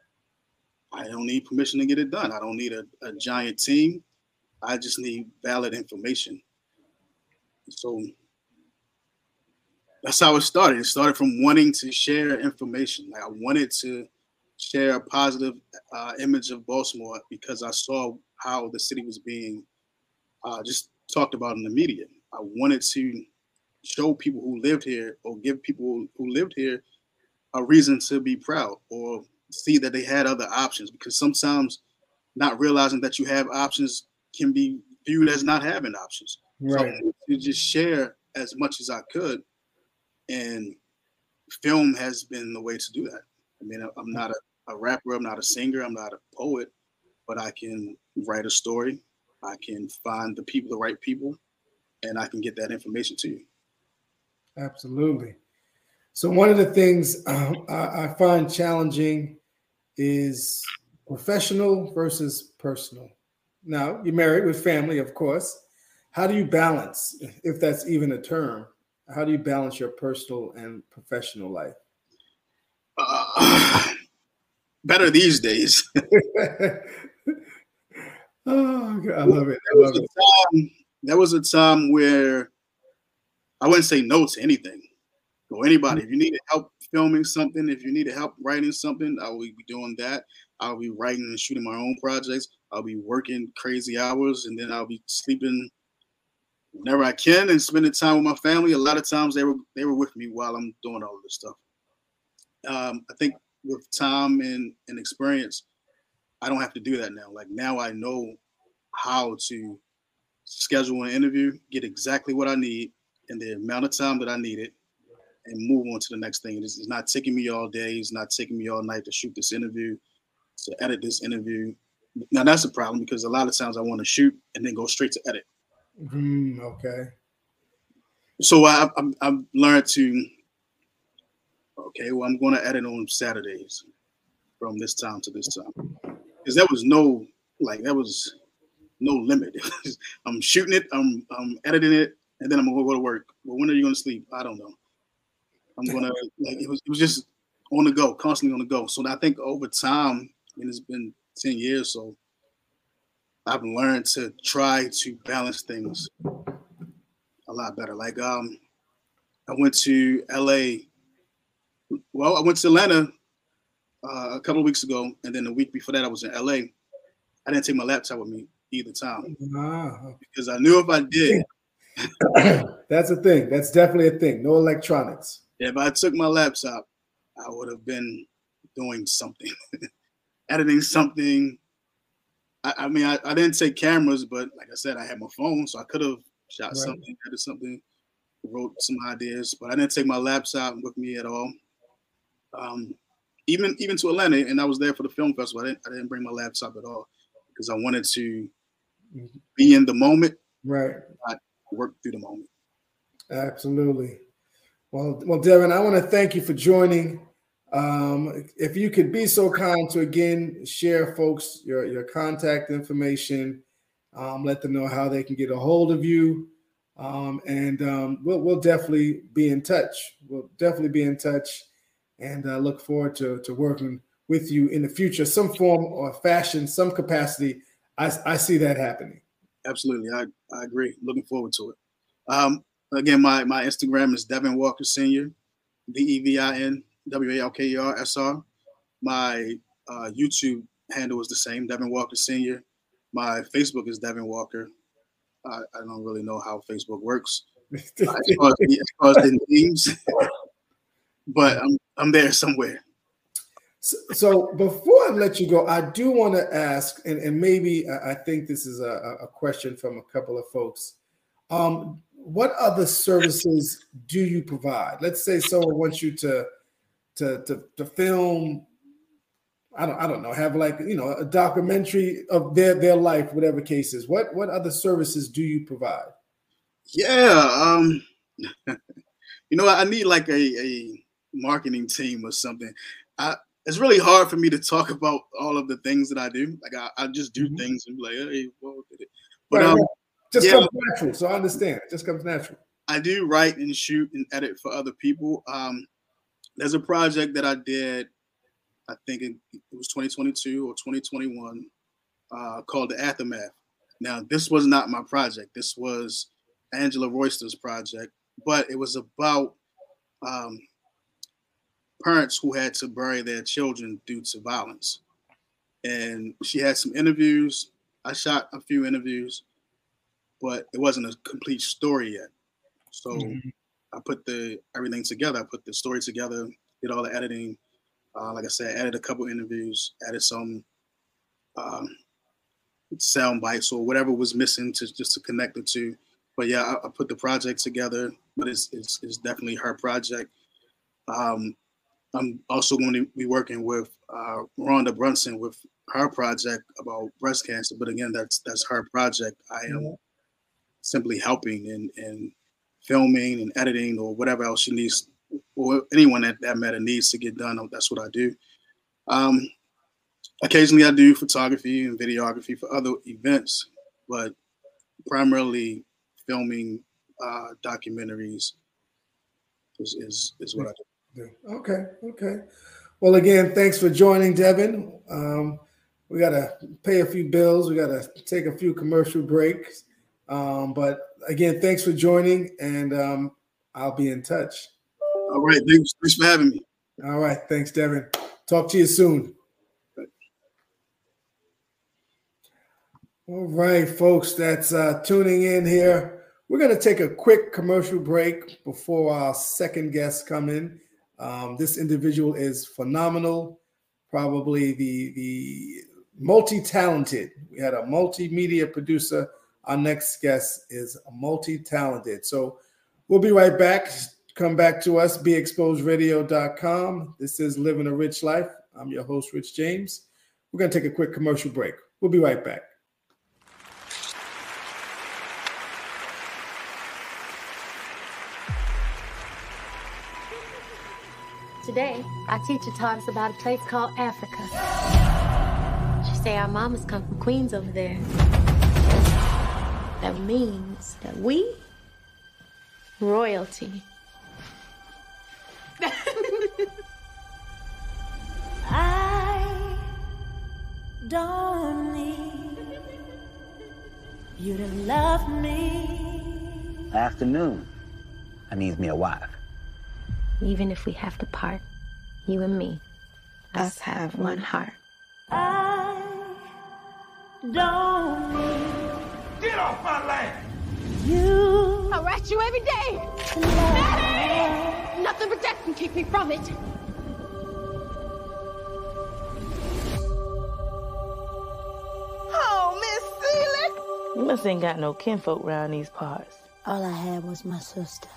I don't need permission to get it done. I don't need a, a giant team. I just need valid information. So that's how it started. It started from wanting to share information. Like I wanted to share a positive uh, image of Baltimore because I saw how the city was being uh, just talked about in the media. I wanted to show people who lived here or give people who lived here a reason to be proud or see that they had other options, because sometimes not realizing that you have options can be viewed as not having options. So Right. to just share as much as I could, and film has been the way to do that. I mean, I'm not a, a rapper, I'm not a singer, I'm not a poet, but I can write a story. I can find the people, the right people, and I can get that information to you. Absolutely. So one of the things um, I, I find challenging is professional versus personal. Now, you're married with family, of course. How do you balance, if that's even a term, how do you balance your personal and professional life? Uh, better these days. Oh, I love it. I There was love it. a time, there was a time where I wouldn't say no to anything or anybody. If you needed help filming something, if you needed help writing something, I will be doing that. I'll be writing and shooting my own projects. I'll be working crazy hours, and then I'll be sleeping whenever I can and spending time with my family. A lot of times they were they were with me while I'm doing all of this stuff. Um, I think with time and, and experience, I don't have to do that now. Like now I know how to schedule an interview, get exactly what I need in the amount of time that I need it, and move on to the next thing. It's, it's not taking me all day. It's not taking me all night to shoot this interview, to edit this interview. Now that's a problem because a lot of times I want to shoot and then go straight to edit. Mm, okay. So I, I, I've learned to, okay, well, I'm going to edit on Saturdays from this time to this time. Because there was no, like, there was no limit. I'm shooting it, I'm, I'm editing it, and then I'm going to go to work. Well, when are you going to sleep? I don't know. I'm going to, like, it was, it was just on the go, constantly on the go. So I think over time, and it's been ten years, so I've learned to try to balance things a lot better. Like, um, I went to L A. Well, I went to Atlanta uh, a couple of weeks ago, and then the week before that, I was in L A. I didn't take my laptop with me either time ah. because I knew if I did, that's a thing. That's definitely a thing. No electronics. If I took my laptop, I would have been doing something. Editing something. I, I mean, I, I didn't take cameras, but like I said, I had my phone, so I could have shot right. something, edited something, wrote some ideas, but I didn't take my laptop with me at all. Um, even even to Atlanta, and I was there for the film festival. I didn't I didn't bring my laptop at all because I wanted to be in the moment, right? Not work through the moment. Absolutely. Well, well, Devin, I want to thank you for joining. Um, if you could be so kind to again share, folks, your, your contact information, um, let them know how they can get a hold of you, um, and um, we'll we'll definitely be in touch. We'll definitely be in touch, and uh, look forward to to working with you in the future, some form or fashion, some capacity. I I see that happening. Absolutely, I I agree. Looking forward to it. Um, again, my my Instagram is Devin Walker Senior, D E V I N W A L K E R S R. My uh, YouTube handle is the same, Devin Walker Senior. My Facebook is Devin Walker. I, I don't really know how Facebook works uh, as, far as, the, as far as the names, but I'm I'm there somewhere. So, so before I let you go, I do want to ask, and, and maybe I think this is a, a question from a couple of folks. Um, what other services do you provide? Let's say someone wants you to To, to to film, I don't I don't know, have like you know a documentary of their their life, whatever case is. What what other services do you provide? Yeah, um, you know, I need like a, a marketing team or something. I it's really hard for me to talk about all of the things that I do. Like I, I just do mm-hmm. things and be like, hey, what did it? But right, um, right. just yeah, comes natural. So I understand. It just comes natural. I do write and shoot and edit for other people. Um. There's a project that I did, I think it, it was twenty twenty-two or twenty twenty-one, uh, called The Aftermath. Now, this was not my project. This was Angela Royster's project, but it was about um, parents who had to bury their children due to violence. And she had some interviews. I shot a few interviews, but it wasn't a complete story yet. So mm-hmm. I put the everything together. I put the story together, did all the editing. Uh, like I said, added a couple interviews, added some um, sound bites or whatever was missing to just to connect the two. But yeah, I, I put the project together, but it's, it's, it's definitely her project. Um, I'm also going to be working with uh, Rhonda Brunson with her project about breast cancer. But again, that's that's her project. I am yeah. simply helping and, and filming and editing or whatever else she needs, or anyone that that matter needs to get done. That's what I do. Um, occasionally I do photography and videography for other events, but primarily filming uh, documentaries is, is, is what I do. Okay. Okay. Well, again, thanks for joining, Devin. Um, we got to pay a few bills. We got to take a few commercial breaks. Um, but again, thanks for joining, and um, I'll be in touch. All right. Thanks, thanks for having me. All right. Thanks, Devin. Talk to you soon. All right, folks, that's uh, tuning in here We're going to take a quick commercial break before our second guest come in. Um, this individual is phenomenal, probably the, the multi-talented. We had a multimedia producer. Our next guest is multi-talented. So we'll be right back. Come back to us, be exposed radio dot com. This is Living a Rich Life. I'm your host, Rich James. We're going to take a quick commercial break. We'll be right back. Today, our teacher taught us about a place called Africa. She say our mamas come from Queens over there. That means that we, royalty. I don't need you to love me. Afternoon, I needs me a wife. Even if we have to part, you and me, us have one heart. I don't need. Get off my land! You. I write you every day. Daddy! Nothing but death can keep me from it. Oh, Miss Celie. You must ain't got no kinfolk around these parts. All I had was my sister.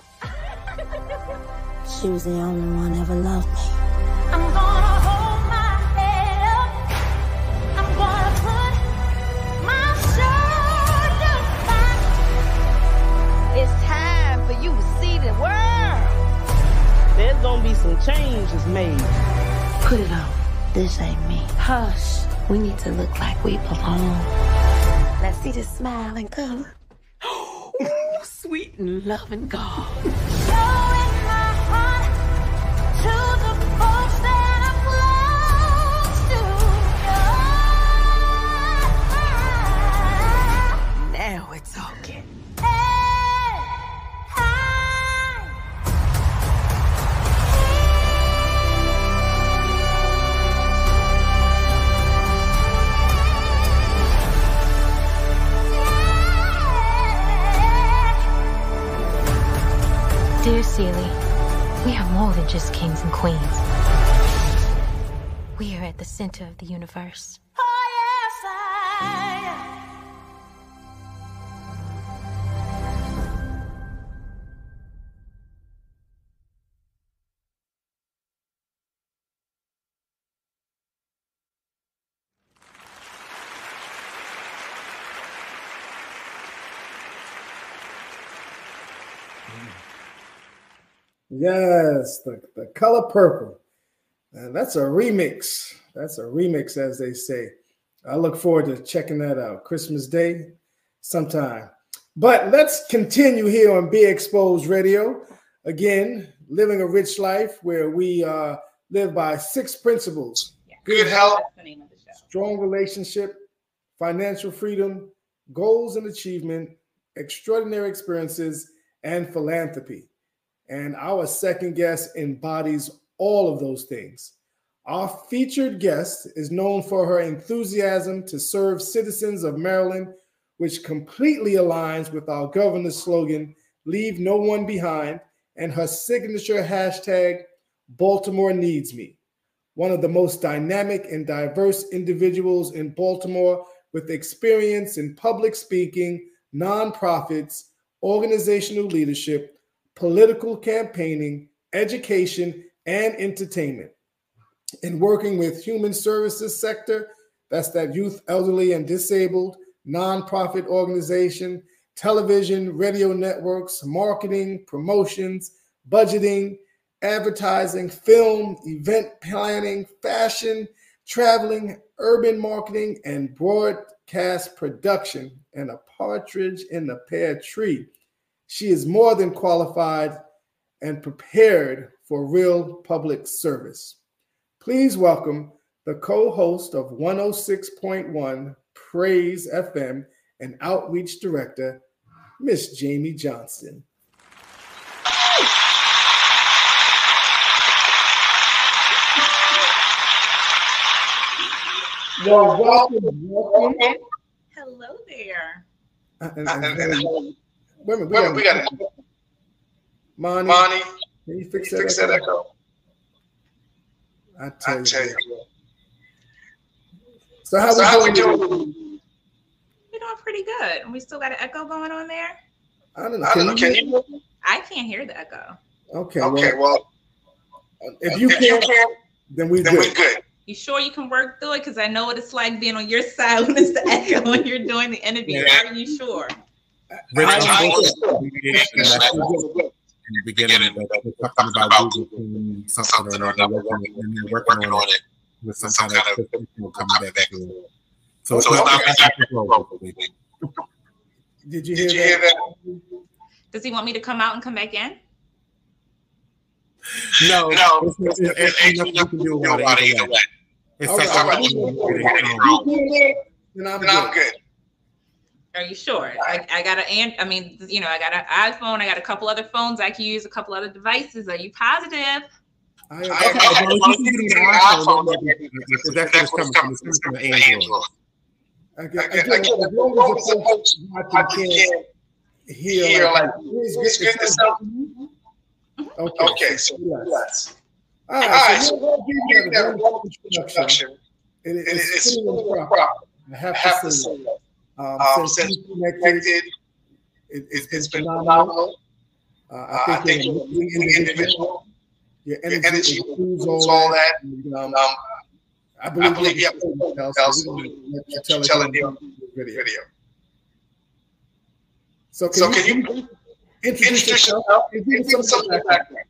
She was the only one ever loved me. I'm gonna hold my head up. I'm gonna put my shoulders back. It's time for you to see the world. There's gonna be some changes made. Put it on. This ain't me. Hush. We need to look like we belong. Let's see the smile and color. Sweet and loving God. Showing my heart to the folks that I'm close to. Now we're talking. Hey, hi. Dear Celie, we are more than just kings and queens. We are at the center of the universe. Oh, yes, I Yes, the, the color purple. And that's a remix. That's a remix, as they say. I look forward to checking that out. Christmas Day sometime. But let's continue here on Be Exposed Radio. Again, living a rich life where we uh, live by six principles. Yeah. Good health, That's the name of the show. strong relationship, financial freedom, goals and achievement, extraordinary experiences, and philanthropy. And our second guest embodies all of those things. Our featured guest is known for her enthusiasm to serve citizens of Maryland, which completely aligns with our governor's slogan, "Leave no one behind," and her signature hashtag, "Baltimore Needs Me." One of the most dynamic and diverse individuals in Baltimore with experience in public speaking, nonprofits, organizational leadership, political campaigning, education, and entertainment. In working with human services sector, that's that youth, elderly, and disabled, nonprofit organization, television, radio networks, marketing, promotions, budgeting, advertising, film, event planning, fashion, traveling, urban marketing, and broadcast production, and a partridge in the pear tree. She is more than qualified and prepared for real public service. Please welcome the co-host of one oh six point one Praise F M and Outreach Director, Miss Jamie Johnson. Well, welcome, welcome. Hello there. And, and, and, Wait a minute, we Wait, got, we got it. Monty, Monty, can you fix, can that, you fix echo? that echo? I tell, I you. tell you. So how So how we we doing? doing? We're doing pretty good. And we still got an echo going on there. I don't know. I Can, don't know. you? Can you? I can't hear the echo. Okay. Okay. Well, Well, if you if can't, you can't, then we then good. we good. You sure you can work through it? Because I know what it's like being on your side when it's the echo when you're doing the interview. Yeah. Are you sure? Rich, I- I'm I- also- we did in the beginning, but we're talking about Google doing something or another, working, and they're working on it with some kind of system coming back to it. So, So it's it's not not back to flow. Did you hear Did you hear that? that? Does he want me to come out and come back in? No, No, it's, it's, it's, It's it's nothing you can do about it either way. It's All right, something all right. that you Then Then I'm I'm good. good. Are you sure? I, I got an, I mean, you know, I got an iPhone. I got a couple other phones. I can use a couple other devices. Are you positive? I, I- Okay, I- well, I- if you can do the iPhone, that might be- because that's what it's coming from. It's coming from the Android. I I get, get, I I get, get, as long as the folks watching can't hear, hear like, like, it's it's good good to to sound. Okay, Okay, so yes. yes. All All right, right, so so we'll give we you got that a one introduction. introduction. It, It it's is fitting and proper. proper. I I have have to to say say that. that. Um, Um, since since we connected, connected, it, it's it's been been phenomenal. phenomenal. Uh, Uh, I think you're you're an an amazing individual. individual. Your Your energy energy includes includes all all that. that. And, um, Um, I I believe, believe you you have have something something else. else. So we're going to let you Let tell you it tell in it the in video. video. So can, So you, can you introduce introduce yourself yourself and and give give us some us some background? background?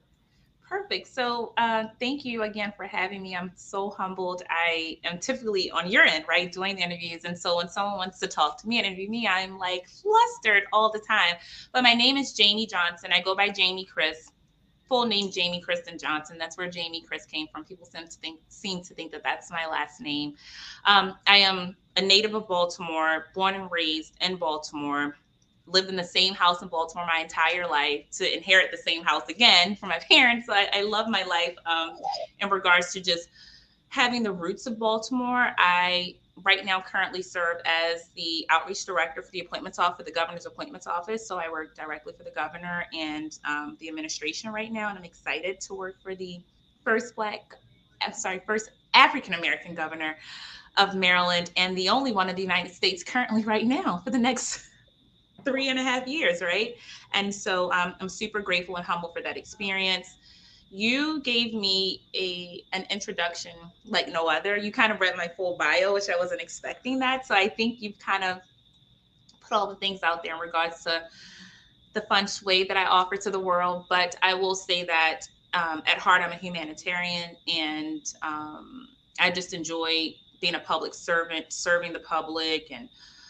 Perfect. So uh, thank you again for having me. I'm so humbled. I am typically on your end, right, doing the interviews. And so when someone wants to talk to me and interview me, I'm like flustered all the time. But my name is Jamie Johnson. I go by Jamie Chris. Full name Jamie Kristen Johnson. That's where Jamie Chris came from. People seem to think seem to think that that's my last name. Um, I am a native of Baltimore, born and raised in Baltimore. Lived in the same house in Baltimore my entire life to inherit the same house again from my parents. So I, I love my life um, in regards to just having the roots of Baltimore. I right now currently serve as the outreach director for the appointments office, for the governor's appointments office. So I work directly for the governor and um, the administration right now. And I'm excited to work for the first Black, I'm sorry, first African-American governor of Maryland and the only one in the United States currently right now for the next three and a half years, right? And so um, I'm super grateful and humble for that experience. You gave me a an introduction like no other. You kind of read my full bio, which I wasn't expecting that. So I think you've kind of put all the things out there in regards to the feng shui that I offer to the world. But I will say that um, at heart, I'm a humanitarian, and um, I just enjoy being a public servant, serving the public, and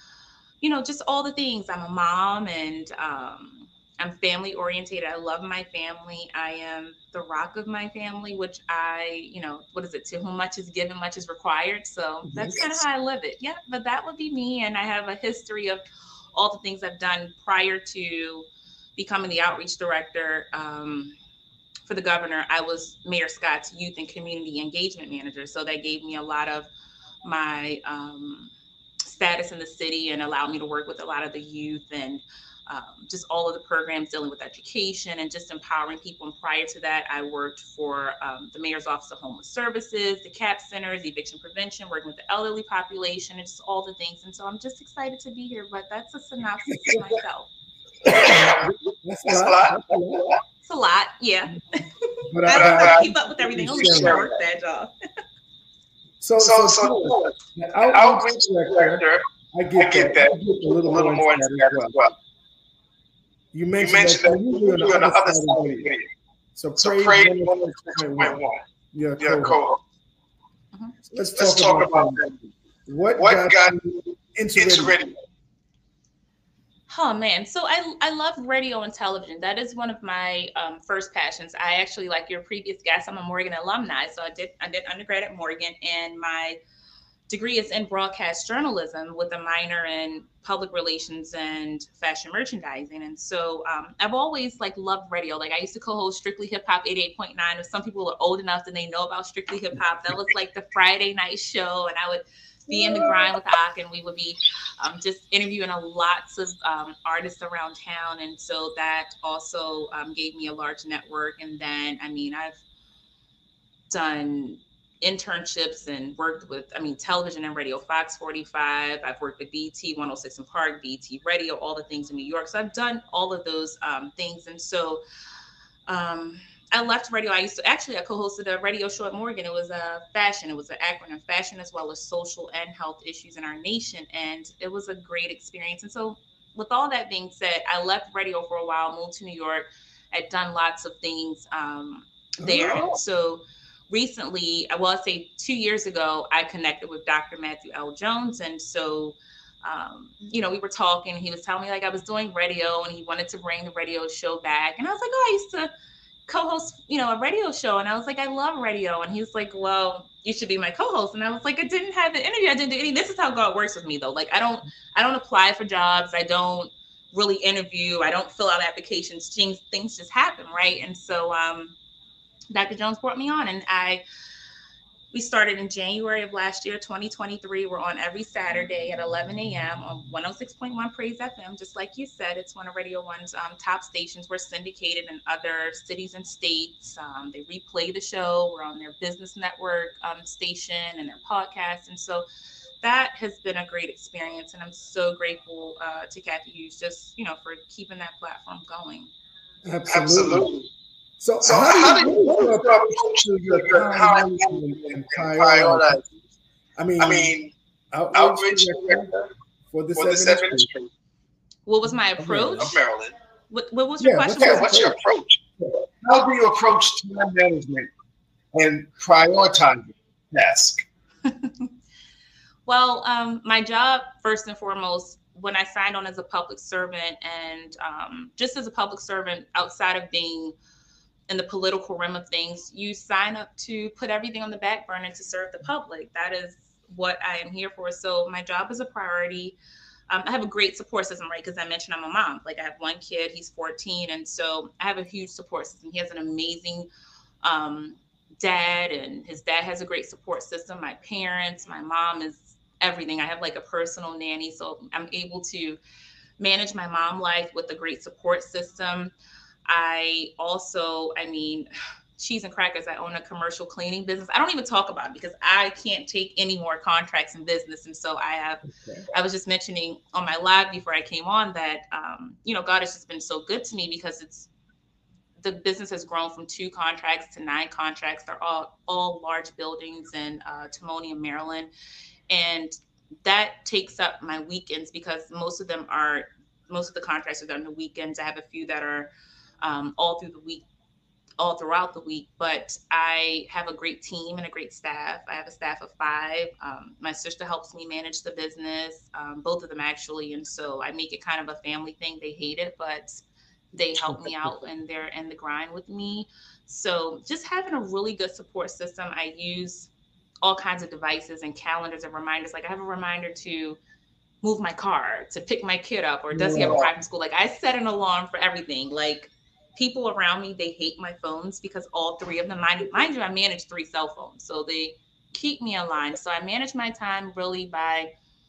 you know, just all the things. I'm a mom, and um, I'm family orientated. I love my family. I am the rock of my family, which I, you know, what is it? To whom much is given, much is required. So that's kind of how I live it. Yeah, but that would be me. And I have a history of all the things I've done prior to becoming the outreach director um, for the governor. I was Mayor Scott's youth and community engagement manager. So that gave me a lot of my um, status in the city and allowed me to work with a lot of the youth and um, just all of the programs dealing with education and just empowering people. And prior to that, I worked for um, the Mayor's Office of Homeless Services, the CAP Centers, eviction prevention, working with the elderly population, and just all the things. And so I'm just excited to be here, but that's a synopsis of myself. That's a lot. It's a lot, yeah. But I I, don't I, keep up with everything. Only should work that job. so, So, so, so, the the outreach outreach director, director, I get, I get that. that. I get a little, a little more into that as well. You You mentioned, mentioned that that you're you're on the on the other other side side of of the the video. video. So, So praise praise one one point point one. one. You're a You're a co-host. co-host. Mhm. So let's, Let's talk, talk about, about that. What, What got, got you into into radio? radio? Oh man, so I I love radio and television. That is one of my um, first passions. I actually, like your previous guest, I'm a Morgan alumni, so I did I did undergrad at Morgan, and my degree is in broadcast journalism with a minor in public relations and fashion merchandising. And so um, I've always like loved radio. Like I used to co-host Strictly Hip Hop eighty-eight point nine. If some people are old enough and they know about Strictly Hip Hop, that was like the Friday night show, and I would be in the grind with Ak, and we would be um, just interviewing a lots of um, artists around town. And so that also um, gave me a large network. And then, I mean, I've done internships and worked with, I mean, television and radio, Fox forty-five. I've worked with B E T one oh six in Park, B E T Radio, all the things in New York. So I've done all of those um, things. And so um, I left radio. I used to, actually, I co-hosted a radio show at Morgan. It was a uh, fashion. It was an acronym, fashion, as well as social and health issues in our nation. And it was a great experience. And so with all that being said, I left radio for a while, moved to New York. I'd done lots of things um, there. Oh. So recently, well, I'd say two years ago, I connected with Doctor Matthew L. Jones. And so, um, you know, we were talking, he was telling me like I was doing radio and he wanted to bring the radio show back. And I was like, oh, I used to co-host, you know, a radio show. And I was like, I love radio. And he's like, well, you should be my co-host. And I was like, I didn't have the interview. I didn't do any, this is how God works with me though. Like, I don't, I don't apply for jobs. I don't really interview. I don't fill out applications. Things, things just happen. Right. And so, um, Doctor Jones brought me on, and I, we started in January of last year, twenty twenty-three. We're on every Saturday at eleven a.m. on one oh six point one Praise F M. Just like you said, it's one of Radio One's um, top stations. We're syndicated in other cities and states. Um, they replay the show. We're on their business network um, station and their podcast. And so that has been a great experience. And I'm so grateful uh, to Kathy Hughes, just, you know, for keeping that platform going. Absolutely. Absolutely. So, so how, how do you approach your time and prioritize? I mean, I mean outreach, outreach for this, for this administration. What was my approach? Of Maryland. What, what was your yeah, question? What's, yeah, what's your approach? How do you approach time management and prioritizing tasks? Well, um, my job, first and foremost, when I signed on as a public servant and um, just as a public servant outside of being in the political realm of things, you sign up to put everything on the back burner to serve the public. That is what I am here for. So my job is a priority. Um, I have a great support system, right? Because I mentioned I'm a mom. Like I have one kid, he's fourteen. And so I have a huge support system. He has an amazing um, dad, and his dad has a great support system. My parents, my mom is everything. I have like a personal nanny. So I'm able to manage my mom life with a great support system. I also, I mean, cheese and crackers, I own a commercial cleaning business. I don't even talk about it because I can't take any more contracts in business. And so I have, okay. I was just mentioning on my live before I came on that, um, you know, God has just been so good to me because it's, the business has grown from two contracts to nine contracts. They're all, all large buildings in uh, Timonium, Maryland. And that takes up my weekends because most of them are, most of the contracts are done on the weekends. I have a few that are um, all through the week, all throughout the week, but I have a great team and a great staff. I have a staff of five. Um, my sister helps me manage the business, um, both of them actually. And so I make it kind of a family thing. They hate it, but they help me out and they're in the grind with me. So just having a really good support system. I use all kinds of devices and calendars and reminders. Like I have a reminder to move my car, to pick my kid up, or does yeah. he have a ride from school? Like I set an alarm for everything. Like people around me, they hate my phones because all three of them, mind, mind you, I manage three cell phones. So they keep me in line. So I manage my time really by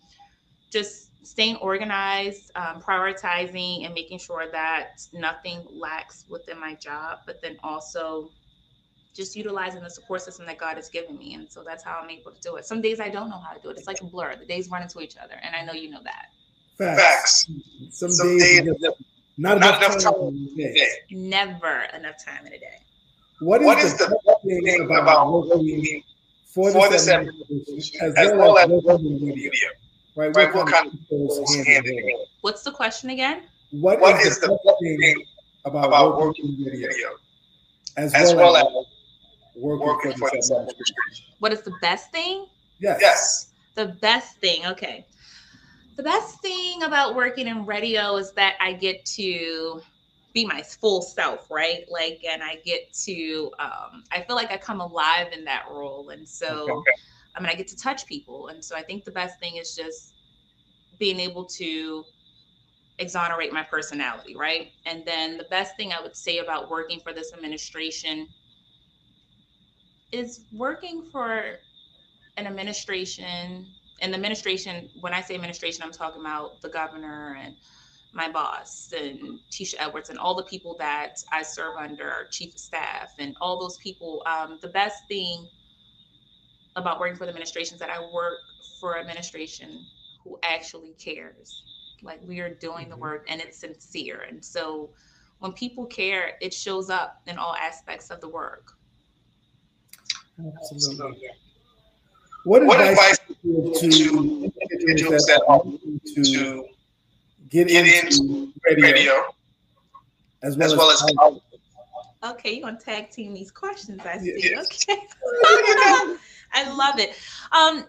just staying organized, um, prioritizing, and making sure that nothing lacks within my job, but then also just utilizing the support system that God has given me. And so that's how I'm able to do it. Some days I don't know how to do it. It's like a blur. The days run into each other. And I know you know that. Facts. Facts. Some, Some days, days not, not enough, enough time, time in a day. Never enough time in a day. What is, what is the, the thing about, about working for, for this administration as, as well as working in media? Right, right, what, what kind of goes hand in hand? What's the question again? What, what is, is the thing, thing about, about working in video, as, as well, well as, as working, working for, for this administration? What is the best thing? Yes. Yes. The best thing, okay. The best thing about working in radio is that I get to be my full self, right? Like, and I get to, um, I feel like I come alive in that role. And so, okay. I mean, I get to touch people. And so I think the best thing is just being able to exonerate my personality, right? And then the best thing I would say about working for this administration is working for an administration and the administration, when I say administration, I'm talking about the governor and my boss and Tisha Edwards and all the people that I serve under, our chief of staff and all those people. Um, the best thing about working for the administration is that I work for an administration who actually cares. Like, we are doing the work and it's sincere. And so when people care, it shows up in all aspects of the work. Absolutely. What advice, what advice to, to individuals that are to, to get, get into, into radio, radio as well as, well as, as okay, you're gonna tag team these questions, I see. Yes. Okay. I love it. Um,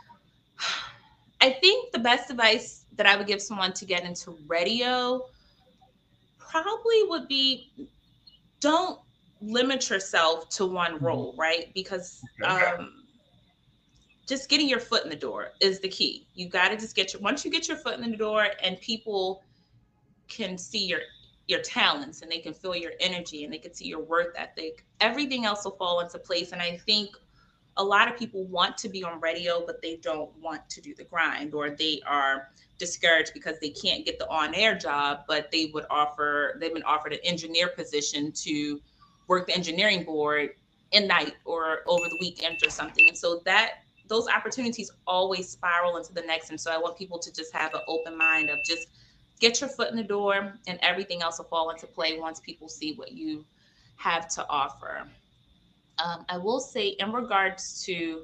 I think the best advice that I would give someone to get into radio probably would be, don't limit yourself to one role, right? Because um, just getting your foot in the door is the key. You got to just get your, once you get your foot in the door and people can see your your talents and they can feel your energy and they can see your work ethic, everything else will fall into place. And I think a lot of people want to be on radio, but they don't want to do the grind, or they are discouraged because they can't get the on-air job, but they would offer, they've been offered an engineer position to work the engineering board in night or over the weekend or something. And so that those opportunities always spiral into the next. And so I want people to just have an open mind of just get your foot in the door and everything else will fall into play once people see what you have to offer. Um, I will say in regards to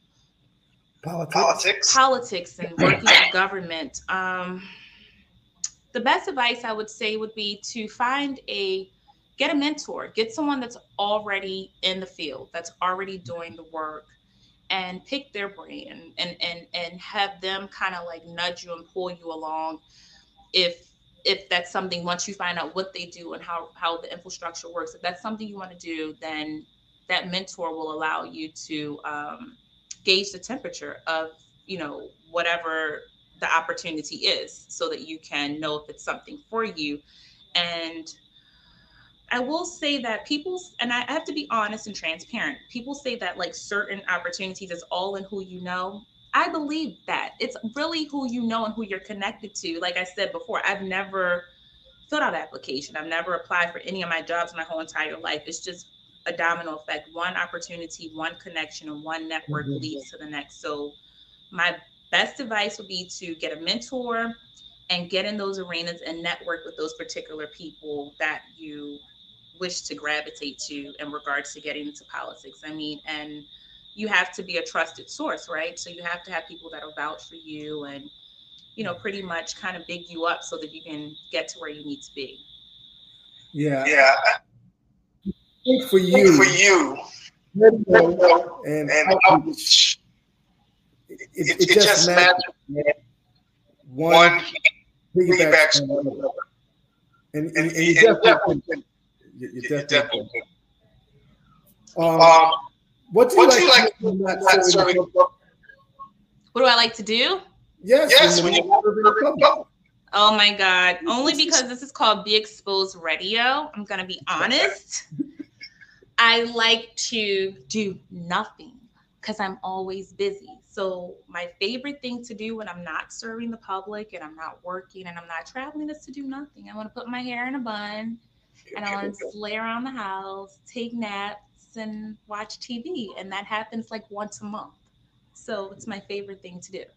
politics, politics and working in government, um, the best advice I would say would be to find a, get a mentor, get someone that's already in the field, that's already doing the work, and pick their brain and and and, and have them kind of like nudge you and pull you along. If if that's something, once you find out what they do and how, how the infrastructure works, if that's something you want to do, then that mentor will allow you to um, gauge the temperature of, you know, whatever the opportunity is, so that you can know if it's something for you. And I will say that people, and I have to be honest and transparent, people say that like certain opportunities is all in who you know. I believe that it's really who you know and who you're connected to. Like I said before, I've never filled out an application. I've never applied for any of my jobs my whole entire life. It's just a domino effect. One opportunity, one connection, and one network mm-hmm. leads to the next. So my best advice would be to get a mentor and get in those arenas and network with those particular people that you wish to gravitate to in regards to getting into politics. I mean, and you have to be a trusted source, right? So you have to have people that will vouch for you and, you know, pretty much kind of big you up so that you can get to where you need to be. Yeah. Yeah. I think for you, for you, and, and outreach, it, it, it, it just matters. One, one piggybacks, and, and, and, and, you and definitely, you you definitely, definitely. Um, Um, what do you what like? do you like? to do not Not serving serving- the- What do I like to do? Yes, Yes, when when you're you not serving the public. Oh my God. Only because this is called Be Exposed Radio. I'm going to be honest. I like to do nothing because I'm always busy. So my favorite thing to do when I'm not serving the public and I'm not working and I'm not traveling is to do nothing. I want to put my hair in a bun and I want to lay around the house, take naps, and watch T V. And that happens like once a month. So it's my favorite thing to do.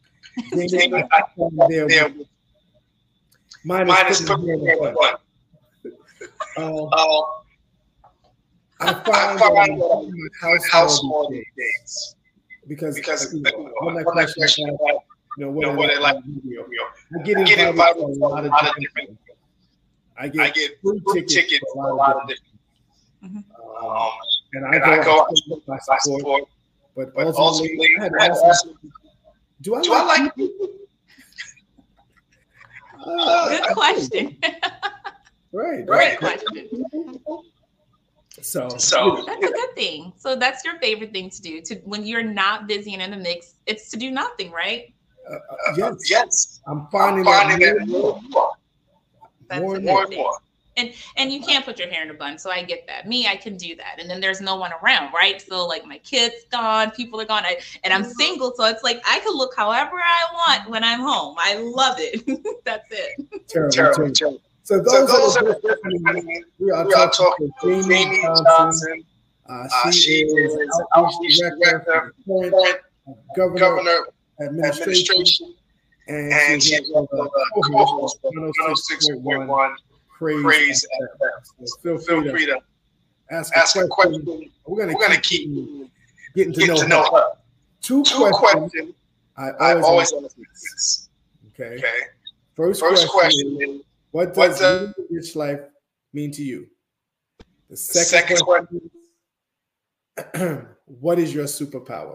There, mine Mine is is putting putting hair in one. a bun. Um, Uh, I I find find that that in in my household household these days, because, because you you know, know, one of one my of the questions questions about, about, you know, you what know, I what I like like about video. video. I get I get invited invited to a to lot a of lot of different different things. I get, I get free free tickets, tickets to for a lot of different different um, um, and I and go I go out out to my my support, support. but But ultimately, ultimately, I had I had to to ask, ask, do I do I like like people? Uh, Uh, Good I do. question. Right, Good Right. question. So, So That's a good thing. So that's your favorite thing to do. To when you're not busy and in the mix, it's to do nothing, right? uh, uh, yes, yes, I'm I'm finding finding that that more more and more, That's more a and good more and thing. more. and and you can't put your hair in a bun, so I get that. Me, I can do that, and then there's no one around, right? So like my kids gone, people are gone, I, and I'm single, so it's like I can look however I want when I'm home. I love it. That's it. Terrible, Terrible, terrible. terrible. So those, So those are are the the we are we are talking talking to to Jamie Jamie Johnson. Johnson. Uh, Uh, she, she is is outreach outreach director director for for Governor, Governor Administration, Administration, and, and she's she's also also the the co-host co-host of of one oh six point one Praise Praise and F M. So feel free, Feel free to to ask, ask a a question. question. We're going We're going to to keep keep getting to getting know, to know her. her. Two, Two questions. questions I I always, always ask ask this. Okay. Okay. First, First question, question is, what what does does- living a rich life mean to you? The The second, second question, what is your superpower?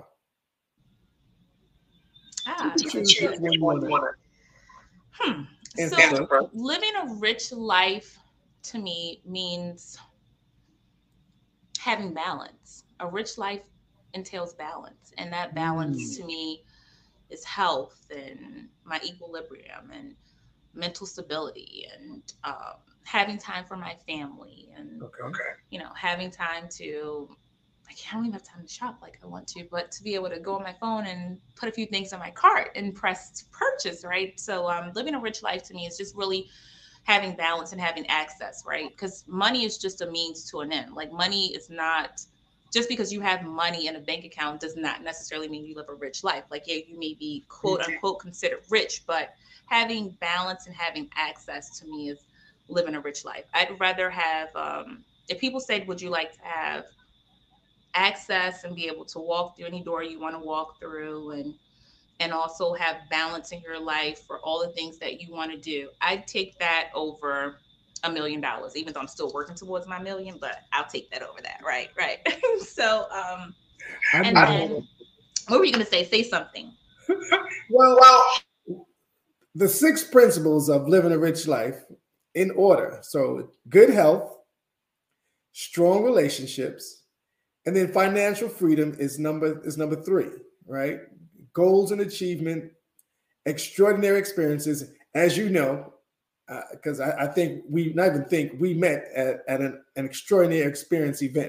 Ah, You choose sure. which one you want to Hmm. answer So first. living a rich life to me means having balance. A rich life entails balance, and that balance Mm. to me is health and my equilibrium and mental stability and um, having time for my family and Okay. you know having time to like I don't even have time to shop like I want to, but to be able to go on my phone and put a few things in my cart and press purchase, right? So um, living a rich life to me is just really having balance and having access, right? Because money is just a means to an end. Like money is not just because you have money in a bank account does not necessarily mean you live a rich life. Like, yeah, you may be quote unquote considered rich, but having balance and having access to me is living a rich life. I'd rather have, um, if people said, would you like to have access and be able to walk through any door you want to walk through and and also have balance in your life for all the things that you want to do, I'd take that over a million dollars, even though I'm still working towards my million, but I'll take that over that. Right. Right. so, um, and then what were you going to say? Say something. Well, well, the six principles of living a rich life in order. So good health, strong relationships, and then financial freedom is number is number three, right? Goals and achievement, extraordinary experiences, as you know, because uh, I, I think we not even think we met at, at an, an extraordinary experience event.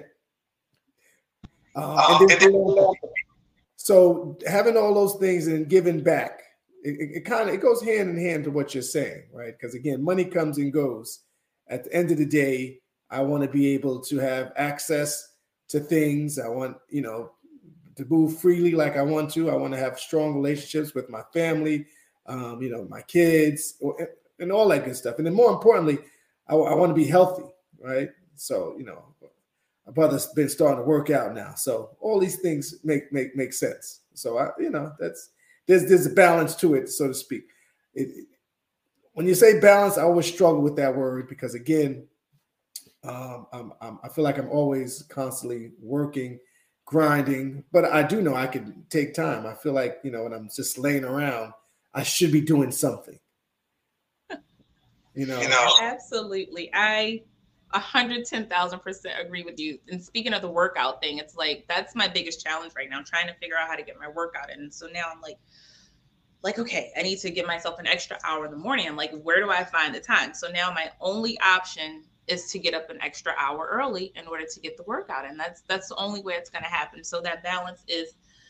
Uh, and then, and then, so having all those things and giving back, it, it kind of it goes hand in hand to what you're saying, right? Because again, money comes and goes. At the end of the day, I want to be able to have access to things. I want, you know, to move freely like I want to. I want to have strong relationships with my family, um, you know, my kids, and all that good stuff. And then more importantly, I, I want to be healthy, right? So, you know, my brother's been starting to work out now. So all these things make make make sense. So I, you know, that's there's there's a balance to it, so to speak. It, it, when you say balance, I always struggle with that word because again, um, I'm, I'm, I feel like I'm always constantly working, grinding, but I do know I can take time. I feel like, you know, when I'm just laying around, I should be doing something. You know, you know? Absolutely. I one hundred ten thousand percent agree with you. And speaking of the workout thing, it's like, that's my biggest challenge right now, trying to figure out how to get my workout in. And so now I'm like, like, okay, I need to give myself an extra hour in the morning. I'm like, where do I find the time? So now my only option is to get up an extra hour early in order to get the workout. And that's, that's the only way it's going to happen. So that balance is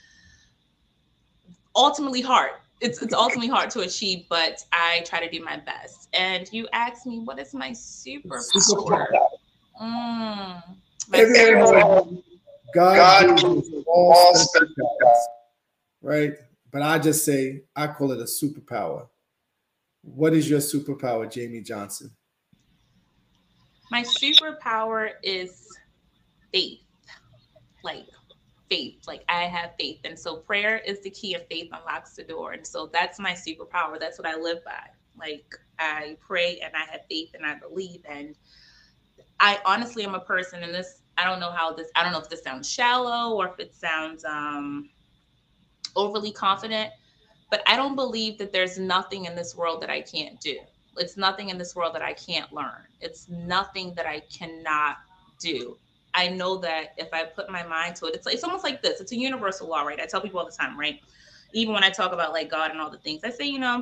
ultimately hard. It's, it's ultimately hard to achieve, but I try to do my best. And you asked me, what is my superpower? Mm, my superpower. God, God gives all superpowers, right? But I just say, I call it a superpower. What is your superpower, Jamie Johnson? My superpower is faith, like faith, like I have faith. And so prayer is the key, and faith unlocks the door. And so that's my superpower. That's what I live by. Like I pray and I have faith and I believe. And I honestly am a person, and this, I don't know how this, I don't know if this sounds shallow or if it sounds um, overly confident, but I don't believe that there's nothing in this world that I can't do. It's nothing in this world that I can't learn. It's nothing that I cannot do. I know that if I put my mind to it, it's, it's almost like this. It's a universal law, right? I tell people all the time, right? Even when I talk about like God and all the things, I say, you know,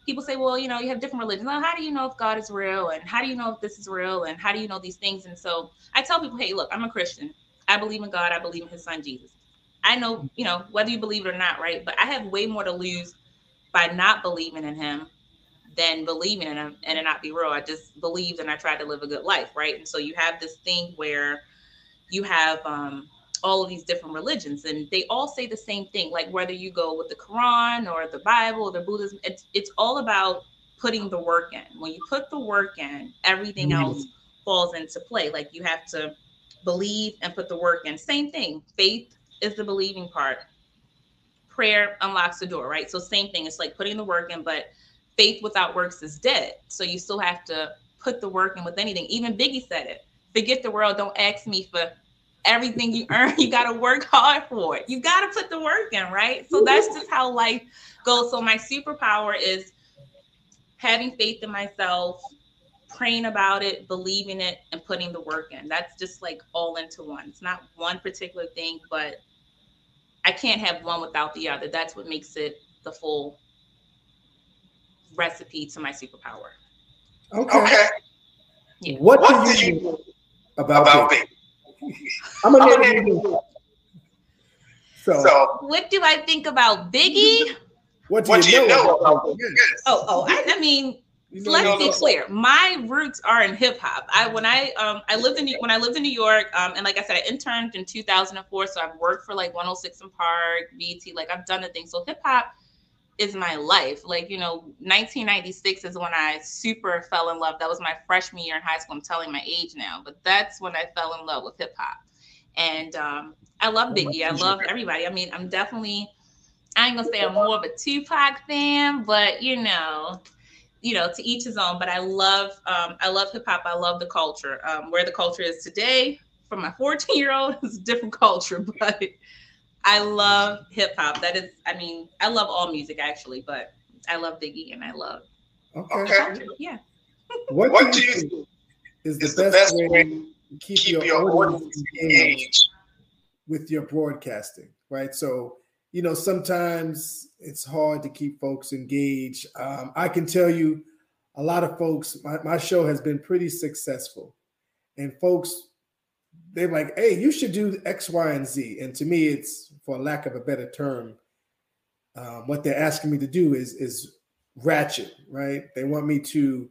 people say, well, you know, you have different religions. Well, how do you know if God is real? And how do you know if this is real? And how do you know these things? And so I tell people, hey, look, I'm a Christian. I believe in God. I believe in his son, Jesus. I know, you know, whether you believe it or not, right? But I have way more to lose by not believing in him than believing in him and it not be real. I just believed and I tried to live a good life, right? And so you have this thing where you have um, all of these different religions and they all say the same thing. Like whether you go with the Quran or the Bible or the Buddhism, it's, it's all about putting the work in. When you put the work in, everything mm-hmm. else falls into play. Like you have to believe and put the work in. Same thing. Faith is the believing part. Prayer unlocks the door, right? So same thing. It's like putting the work in, but faith without works is dead. So you still have to put the work in with anything. Even Biggie said it. Forget the world. Don't ask me for everything you earn. You got to work hard for it. You got to put the work in, right? So that's just how life goes. So my superpower is having faith in myself, praying about it, believing it, and putting the work in. That's just like all into one. It's not one particular thing, but I can't have one without the other. That's what makes it the full recipe to my superpower. Okay. Okay. Yeah. What, what do you know about, about Biggie? I'm gonna name you. So, so, what do I think about Biggie? What do what you, do you know, know about about Biggie? Biggie? Oh, oh, I, I mean, You know, let's no, be no. clear. My roots are in hip hop. I when I um I lived in when I lived in New York, um and like I said, I interned in two thousand four. So I've worked for like one oh six and Park, B E T. Like I've done the thing. So hip hop is my life. Like, you know, nineteen ninety-six is when I super fell in love. That was my freshman year in high school. I'm telling my age now, but that's when I fell in love with hip hop. And um, I love Biggie. I love everybody. I mean, I'm definitely, I ain't gonna say I'm more of a Tupac fan, but you know, you know, to each his own. But I love, um, I love hip hop. I love the culture. Um, where the culture is today, for my fourteen year old, is a different culture. But I love hip hop. That is, I mean, I love all music actually, but I love Biggie and I love Okay. culture. Yeah. What, What do do you you think is is the the best best way way to keep, keep your, your audience audience engaged engaged? with your broadcasting, right? So, you know, sometimes it's hard to keep folks engaged. Um, I can tell you a lot of folks, my, my show has been pretty successful. And folks, they're like, hey, you should do X, Y, and Z. And to me, it's, for lack of a better term, um, what they're asking me to do is, is ratchet, right? They want me to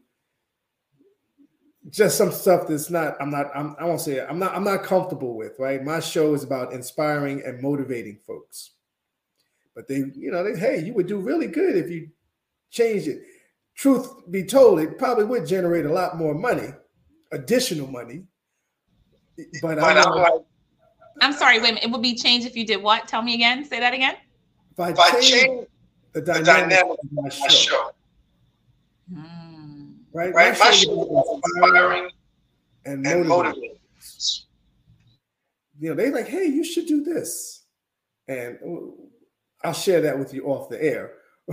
just some stuff that's not, I'm not, I'm, I won't say it, I'm not, I'm not comfortable with, right? My show is about inspiring and motivating folks. But they, you know, they, hey, you would do really good if you changed it. Truth be told, it probably would generate a lot more money, additional money. But, But I'm, I'm like, I'm sorry, wait a minute. It would be changed if you did what? Tell me again. Say that again. if I if I change change the the dynamic dynamic of my of my show, show, Hmm. right? right? My is show is inspiring inspiring and and motivating. motivating. You know, they're like, hey, you should do this. And I'll share that with you off the air.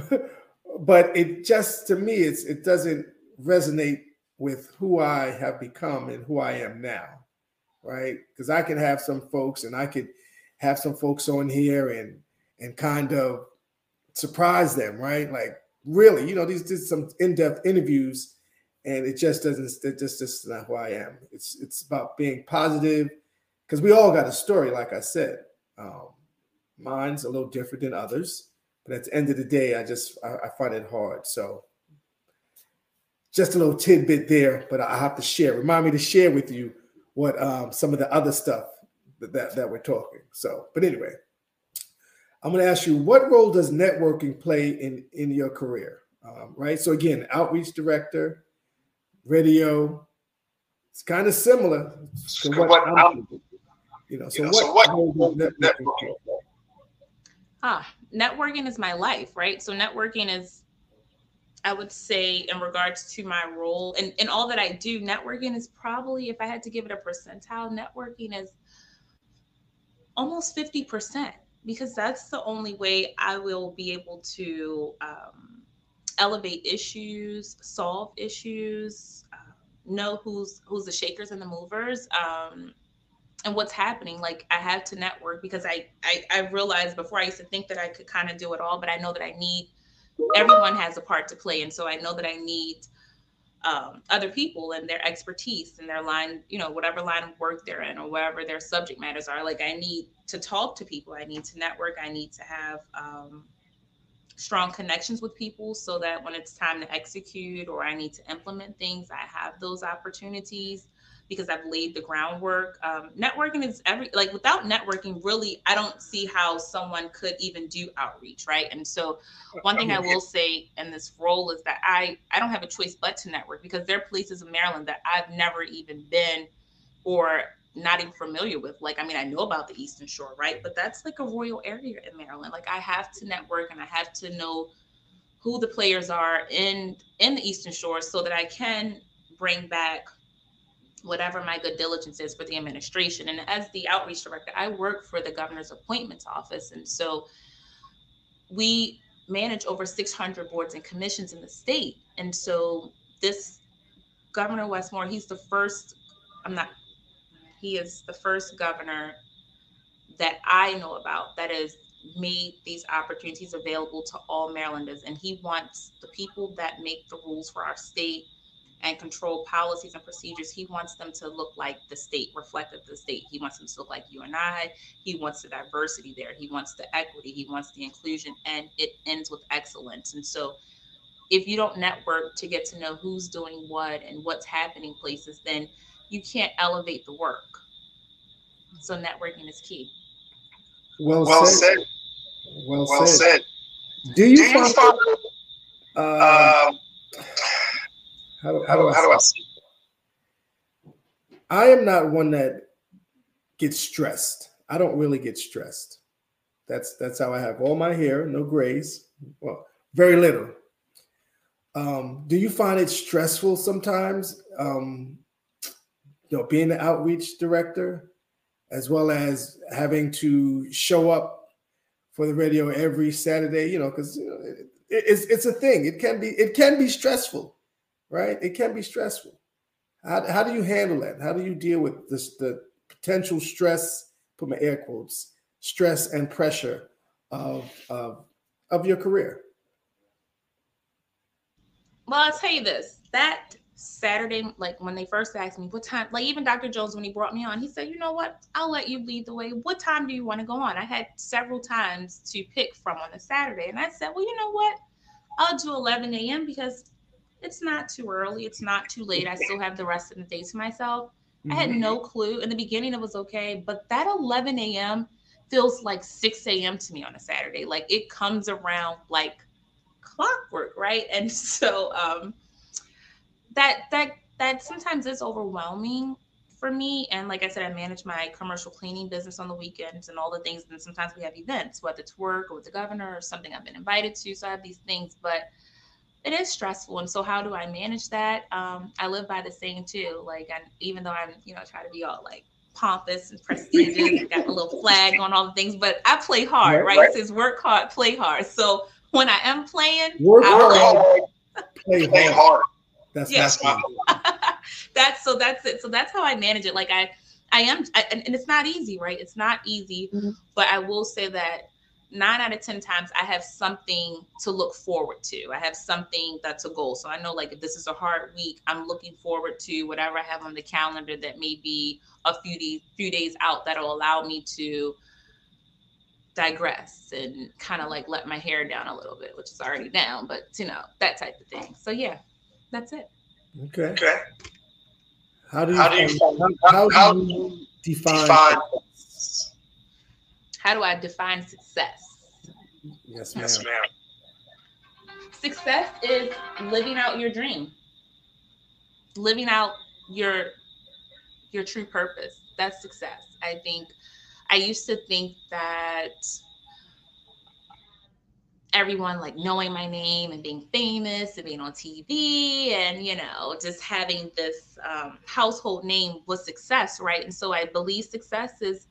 But it just, to me, it's it doesn't resonate with who I have become and who I am now, right? Because I can have some folks and I could have some folks on here and and kind of surprise them, right? Like, really, you know, these did some in-depth interviews and it just doesn't, it just, just not who I am. It's, it's about being positive because we all got a story, like I said. Um, mine's a little different than others, but at the end of the day, I just, I, I find it hard. So just a little tidbit there, but I have to share, remind me to share with you what um, some of the other stuff that, that, that we're talking. So, but anyway, I'm going to ask you, what role does networking play in, in your career? Um, right. So again, outreach director, radio, it's kind of similar to what, what I'm doing. You know, so, you know, what, so what role does networking play? Ah, networking is my life, right? So networking is, I would say, in regards to my role and, and all that I do, networking is probably, if I had to give it a percentile, networking is almost fifty percent. Because that's the only way I will be able to um, elevate issues, solve issues, uh, know who's who's the shakers and the movers, um, and what's happening. Like, I have to network because I, I I realized before I used to think that I could kind of do it all, but I know that I need everyone has a part to play. And so I know that I need um, other people and their expertise and their line, you know, whatever line of work they're in or whatever their subject matters are. Like, I need to talk to people. I need to network. I need to have um, strong connections with people so that when it's time to execute or I need to implement things, I have those opportunities because I've laid the groundwork. Um, networking is every, like without networking, really, I don't see how someone could even do outreach, right? And so one thing I will say in this role is that I, I don't have a choice but to network because there are places in Maryland that I've never even been or not even familiar with. Like, I mean, I know about the Eastern Shore, right? But that's like a rural area in Maryland. Like, I have to network and I have to know who the players are in, in the Eastern Shore so that I can bring back whatever my good diligence is for the administration. And as the outreach director, I work for the governor's appointments office. And so we manage over six hundred boards and commissions in the state. And so this Governor Westmore, he's the first, I'm not, he is the first governor that I know about that has made these opportunities available to all Marylanders. And he wants the people that make the rules for our state and control policies and procedures. He wants them to look like the state, reflective of the state. He wants them to look like you and I. He wants the diversity there. He wants the equity. He wants the inclusion, and it ends with excellence. And so if you don't network to get to know who's doing what and what's happening places, then you can't elevate the work. So networking is key. Well, well said. said. Well, Well said. said. Do you, Do you find, find, uh, um, how, do- how, do, how do I see? I am not one that gets stressed. I don't really get stressed. That's that's how I have all my hair, no grays, well, very little. Um, do you find it stressful sometimes? Um, you know, being the outreach director, as well as having to show up for the radio every Saturday. You know, because you know, it, it's it's a thing. It can be it can be stressful, right? It can be stressful. How, how do you handle that? How do you deal with this, the potential stress, put my air quotes, stress and pressure of, of, of your career? Well, I'll tell you this, that Saturday, like when they first asked me what time, like even Doctor Jones, when he brought me on, he said, you know what, I'll let you lead the way. What time do you want to go on? I had several times to pick from on a Saturday. And I said, well, you know what, I'll do eleven a.m. because it's not too early. It's not too late. I still have the rest of the day to myself. Mm-hmm. I had no clue. In the beginning, it was okay. But that eleven a.m. feels like six a.m. to me on a Saturday. Like it comes around like clockwork, right? And so um, that that that sometimes is overwhelming for me. And like I said, I manage my commercial cleaning business on the weekends and all the things. And sometimes we have events, whether it's work or with the governor or something I've been invited to. So I have these things, but it is stressful. And so how do I manage that? Um, I live by the saying too, like, I, even though I'm, you know, try to be all like pompous and prestigious, got a little flag on all the things, but I play hard, right? right? right? It says work hard, play hard. So when I am playing, work I hard, play, play hard. hard. That's, yeah. that's my that's, so that's it. So that's how I manage it. Like I, I am, I, and, and it's not easy, right? It's not easy, mm-hmm. but I will say that nine out of ten times I have something to look forward to. I have something that's a goal. So I know like if this is a hard week, I'm looking forward to whatever I have on the calendar that may be a few days, few days out that'll allow me to digress and kind of like let my hair down a little bit, which is already down, but you know, that type of thing. So yeah, that's it. Okay. Okay. How do you, how do you, how, how do you you define, define how do I define success? Yes, ma'am. Yes, ma'am. Success is living out your dream, living out your your true purpose. That's success. I think I used to think that everyone like knowing my name and being famous and being on T V and, you know, just having this um, household name was success, right? And so I believe success is,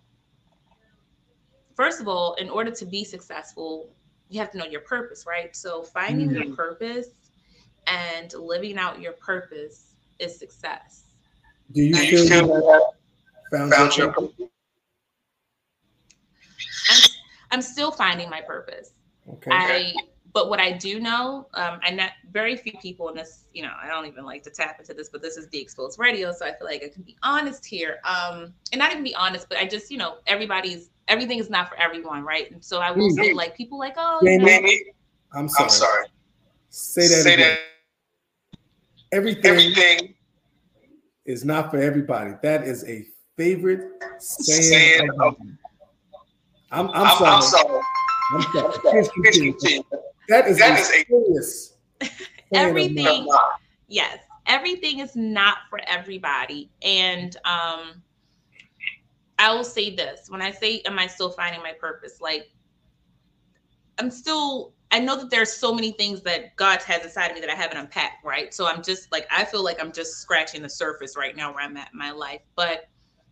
first of all, in order to be successful, you have to know your purpose, right? So finding mm-hmm. your purpose and living out your purpose is success. Do you That's feel you that found, found your your purpose? I'm, I'm still finding my purpose. Okay. I But what I do know, um, and not very few people in this, you know, I don't even like to tap into this, but this is Be Exposed Radio, so I feel like I can be honest here, um, and not even be honest, but I just, you know, everybody's everything is not for everyone, right? And so I will mm-hmm. say, like, people like, oh, you know, I'm sorry. I'm sorry. Say that Say again. That. Everything, Everything is not for everybody. That is a favorite saying. saying of I'm, I'm, I'm, sorry. I'm sorry. I'm sorry. Please continue. That is that a is a serious everything. Yes, everything is not for everybody. And um, I will say this: when I say, "Am I still finding my purpose?" Like, I'm still. I know that there's so many things that God has inside of me that I haven't unpacked, right? So I'm just like, I feel like I'm just scratching the surface right now where I'm at in my life. But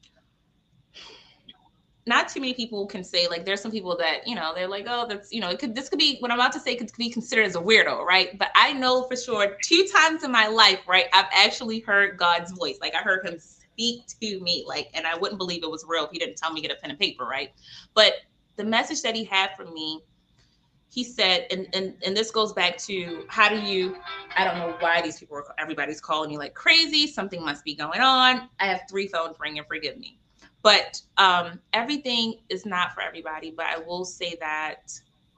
not too many people can say, like, there's some people that, you know, they're like, oh, that's, you know, it could, this could be, what I'm about to say could be considered as a weirdo, right? But I know for sure two times in my life, right, I've actually heard God's voice. Like, I heard him speak to me, like, and I wouldn't believe it was real if he didn't tell me to get a pen and paper, right? But the message that he had for me, he said, and, and and this goes back to, how do you, I don't know why these people are, everybody's calling me like crazy. Something must be going on. I have three phones ringing, forgive me. But um, everything is not for everybody. But I will say that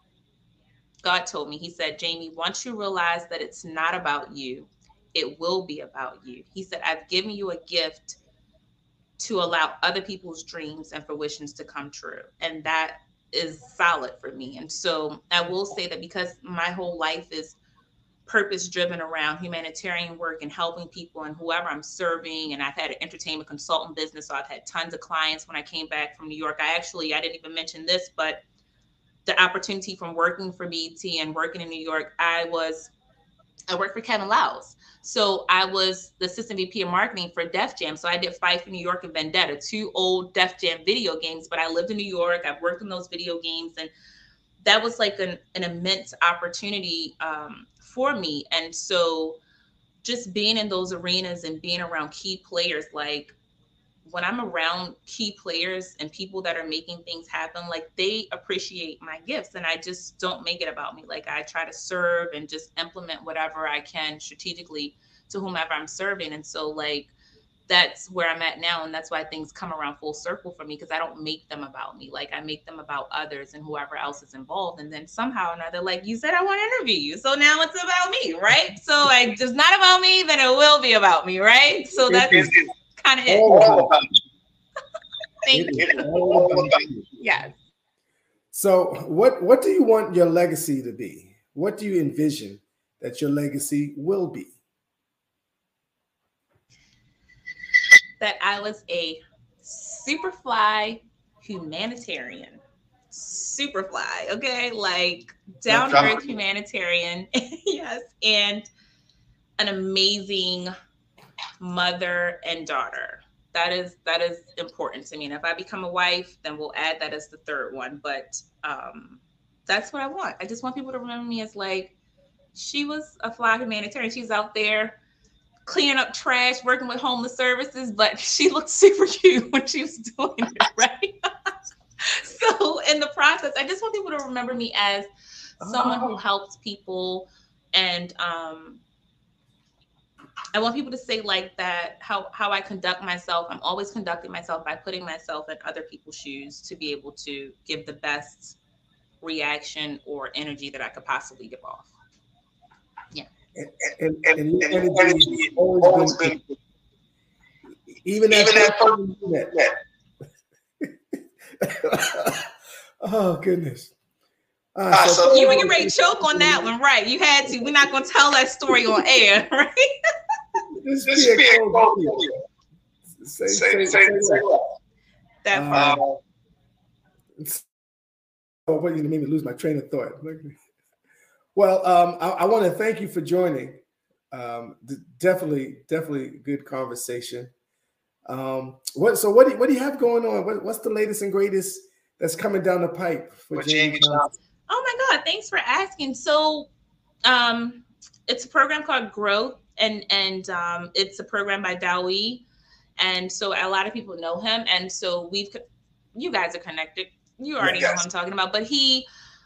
God told me, he said, Jamie, once you realize that it's not about you, it will be about you. He said, I've given you a gift to allow other people's dreams and fruitions to come true. And that is solid for me. And so I will say that because my whole life is purpose driven around humanitarian work and helping people and whoever I'm serving, and I've had an entertainment consultant business, so I've had tons of clients when I came back from New York. I actually, I didn't even mention this, but the opportunity from working for B E T and working in New York, I was, I worked for Kevin Liles. So I was the assistant V P of marketing for Def Jam. So I did Fight for New York and Vendetta, two old Def Jam video games, but I lived in New York. I've worked in those video games, and that was like an, an immense opportunity um, for me. And so just being in those arenas and being around key players, like when I'm around key players and people that are making things happen, like they appreciate my gifts, and I just don't make it about me. Like I try to serve and just implement whatever I can strategically to whomever I'm serving. And so like, that's where I'm at now. And that's why things come around full circle for me, because I don't make them about me. Like I make them about others and whoever else is involved. And then somehow or another, like you said, I want to interview you. So now it's about me, right? So like, it's not about me, then it will be about me, right? So that's kind of it. Thank you. Yes. So what, what do you want your legacy to be? What do you envision that your legacy will be? That I was a super fly humanitarian. Super fly, okay? Like down to earth humanitarian. Yes. And an amazing mother and daughter. That is that is important to me. And if I become a wife, then we'll add that as the third one. But um, that's what I want. I just want people to remember me as like, she was a fly humanitarian. She's out there cleaning up trash, working with homeless services, but she looked super cute when she was doing it, right? So in the process, I just want people to remember me as someone who helps people. And um, I want people to say like that, how, how I conduct myself. I'm always conducting myself by putting myself in other people's shoes to be able to give the best reaction or energy that I could possibly give off. Yeah. And, and, and, and your energy has always been, even that oh goodness. All right, so you were getting ready to choke on that one, right? You had to. We're not going to tell that story on air, right? Just be a cold say, say, say, say that. That um, oh, wait, you made me lose my train of thought. Well, um, I, I want to thank you for joining. Um, definitely, definitely good conversation. Um, what so what do you, what do you have going on? What, what's the latest and greatest that's coming down the pipe for Jamie Johnson? Oh my God, thanks for asking. So um, it's a program called Growth, and and um, it's a program by Dowie. And so a lot of people know him. And so we've, you guys are connected. You already yes. know what I'm talking about. But he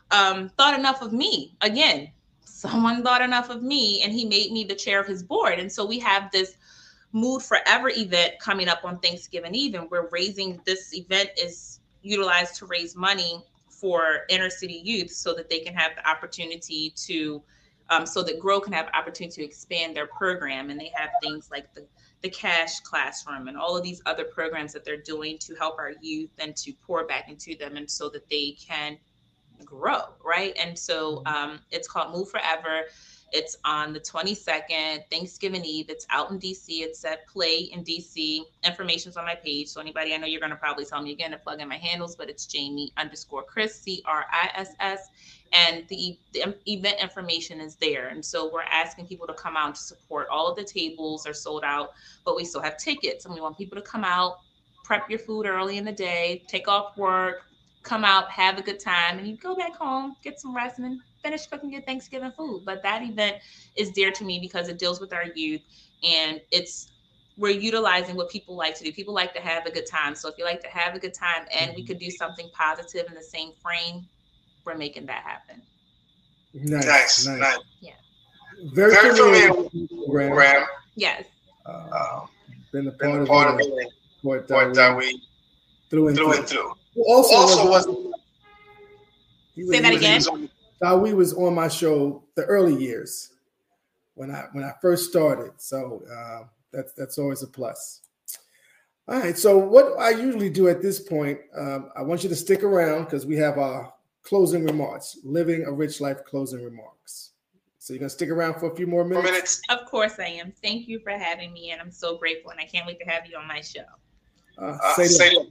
um, thought enough of me. Again, someone thought enough of me, and he made me the chair of his board. And so we have this Mood Forever event coming up on Thanksgiving Eve, and we're raising, this event is utilized to raise money for inner city youth so that they can have the opportunity to, um, so that Grow can have the opportunity to expand their program. And they have things like the, the Cash Classroom and all of these other programs that they're doing to help our youth and to pour back into them, and so that they can grow, right? And so um, it's called Move Forever. It's on the twenty-second, Thanksgiving Eve. It's out in D C. It's at Play in D C. Information's on my page. So anybody, I know you're going to probably tell me again to plug in my handles, but it's Jamie underscore Criss, C R I S S. And the, the event information is there. And so we're asking people to come out to support. All of the tables are sold out, but we still have tickets. And we want people to come out, prep your food early in the day, take off work, come out, have a good time, and you go back home, get some rest, and then finish cooking your Thanksgiving food. But that event is dear to me because it deals with our youth, and it's, we're utilizing what people like to do. People like to have a good time. So if you like to have a good time and we could do something positive in the same frame, we're making that happen. Nice, Nice, nice. nice. Yeah. Very, Very familiar familiar with the with the program. program. Yes. Uh, been a Been part a of part of it, it for for that we through and through through. and through. Who Also, Also was, was he was- Say that he was- again. Dawi was on my show the early years when I when I first started. So uh, that's that's always a plus. All right. So what I usually do at this point, um, I want you to stick around because we have our closing remarks, living a rich life closing remarks. So you're gonna stick around for a few more four minutes. minutes. Of course I am. Thank you for having me, and I'm so grateful, and I can't wait to have you on my show. Uh, Uh, say say that. that.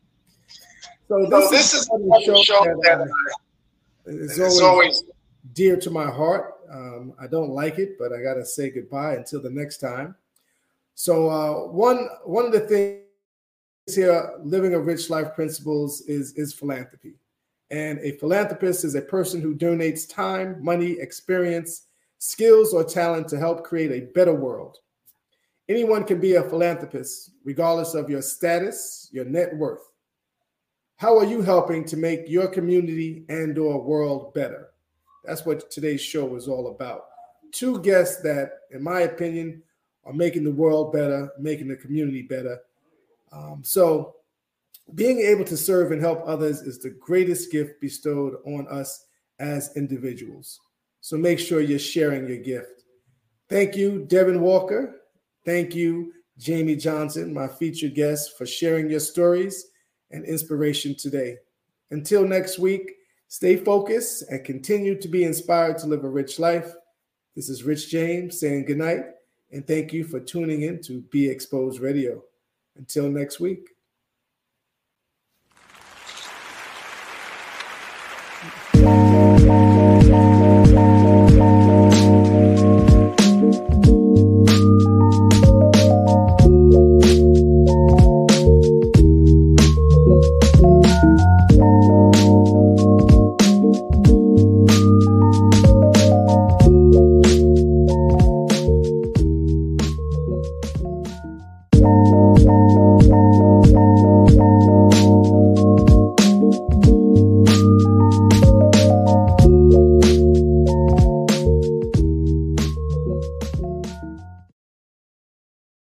So So this is another a show that uh, it's is always always dear to my heart. Um, I don't like it, but I gotta say goodbye until the next time. So uh, one one of the things here, living a rich life principles, is is philanthropy. And a philanthropist is a person who donates time, money, experience, skills, or talent to help create a better world. Anyone can be a philanthropist, regardless of your status, your net worth. How are you helping to make your community and or world better? That's what today's show is all about. Two guests that, in my opinion, are making the world better, making the community better. Um, so being able to serve and help others is the greatest gift bestowed on us as individuals. So make sure you're sharing your gift. Thank you, Devin Walker. Thank you, Jamie Johnson, my featured guest, for sharing your stories and inspiration today. Until next week, stay focused and continue to be inspired to live a rich life. This is Rich James saying goodnight, and thank you for tuning in to Be Exposed Radio. Until next week.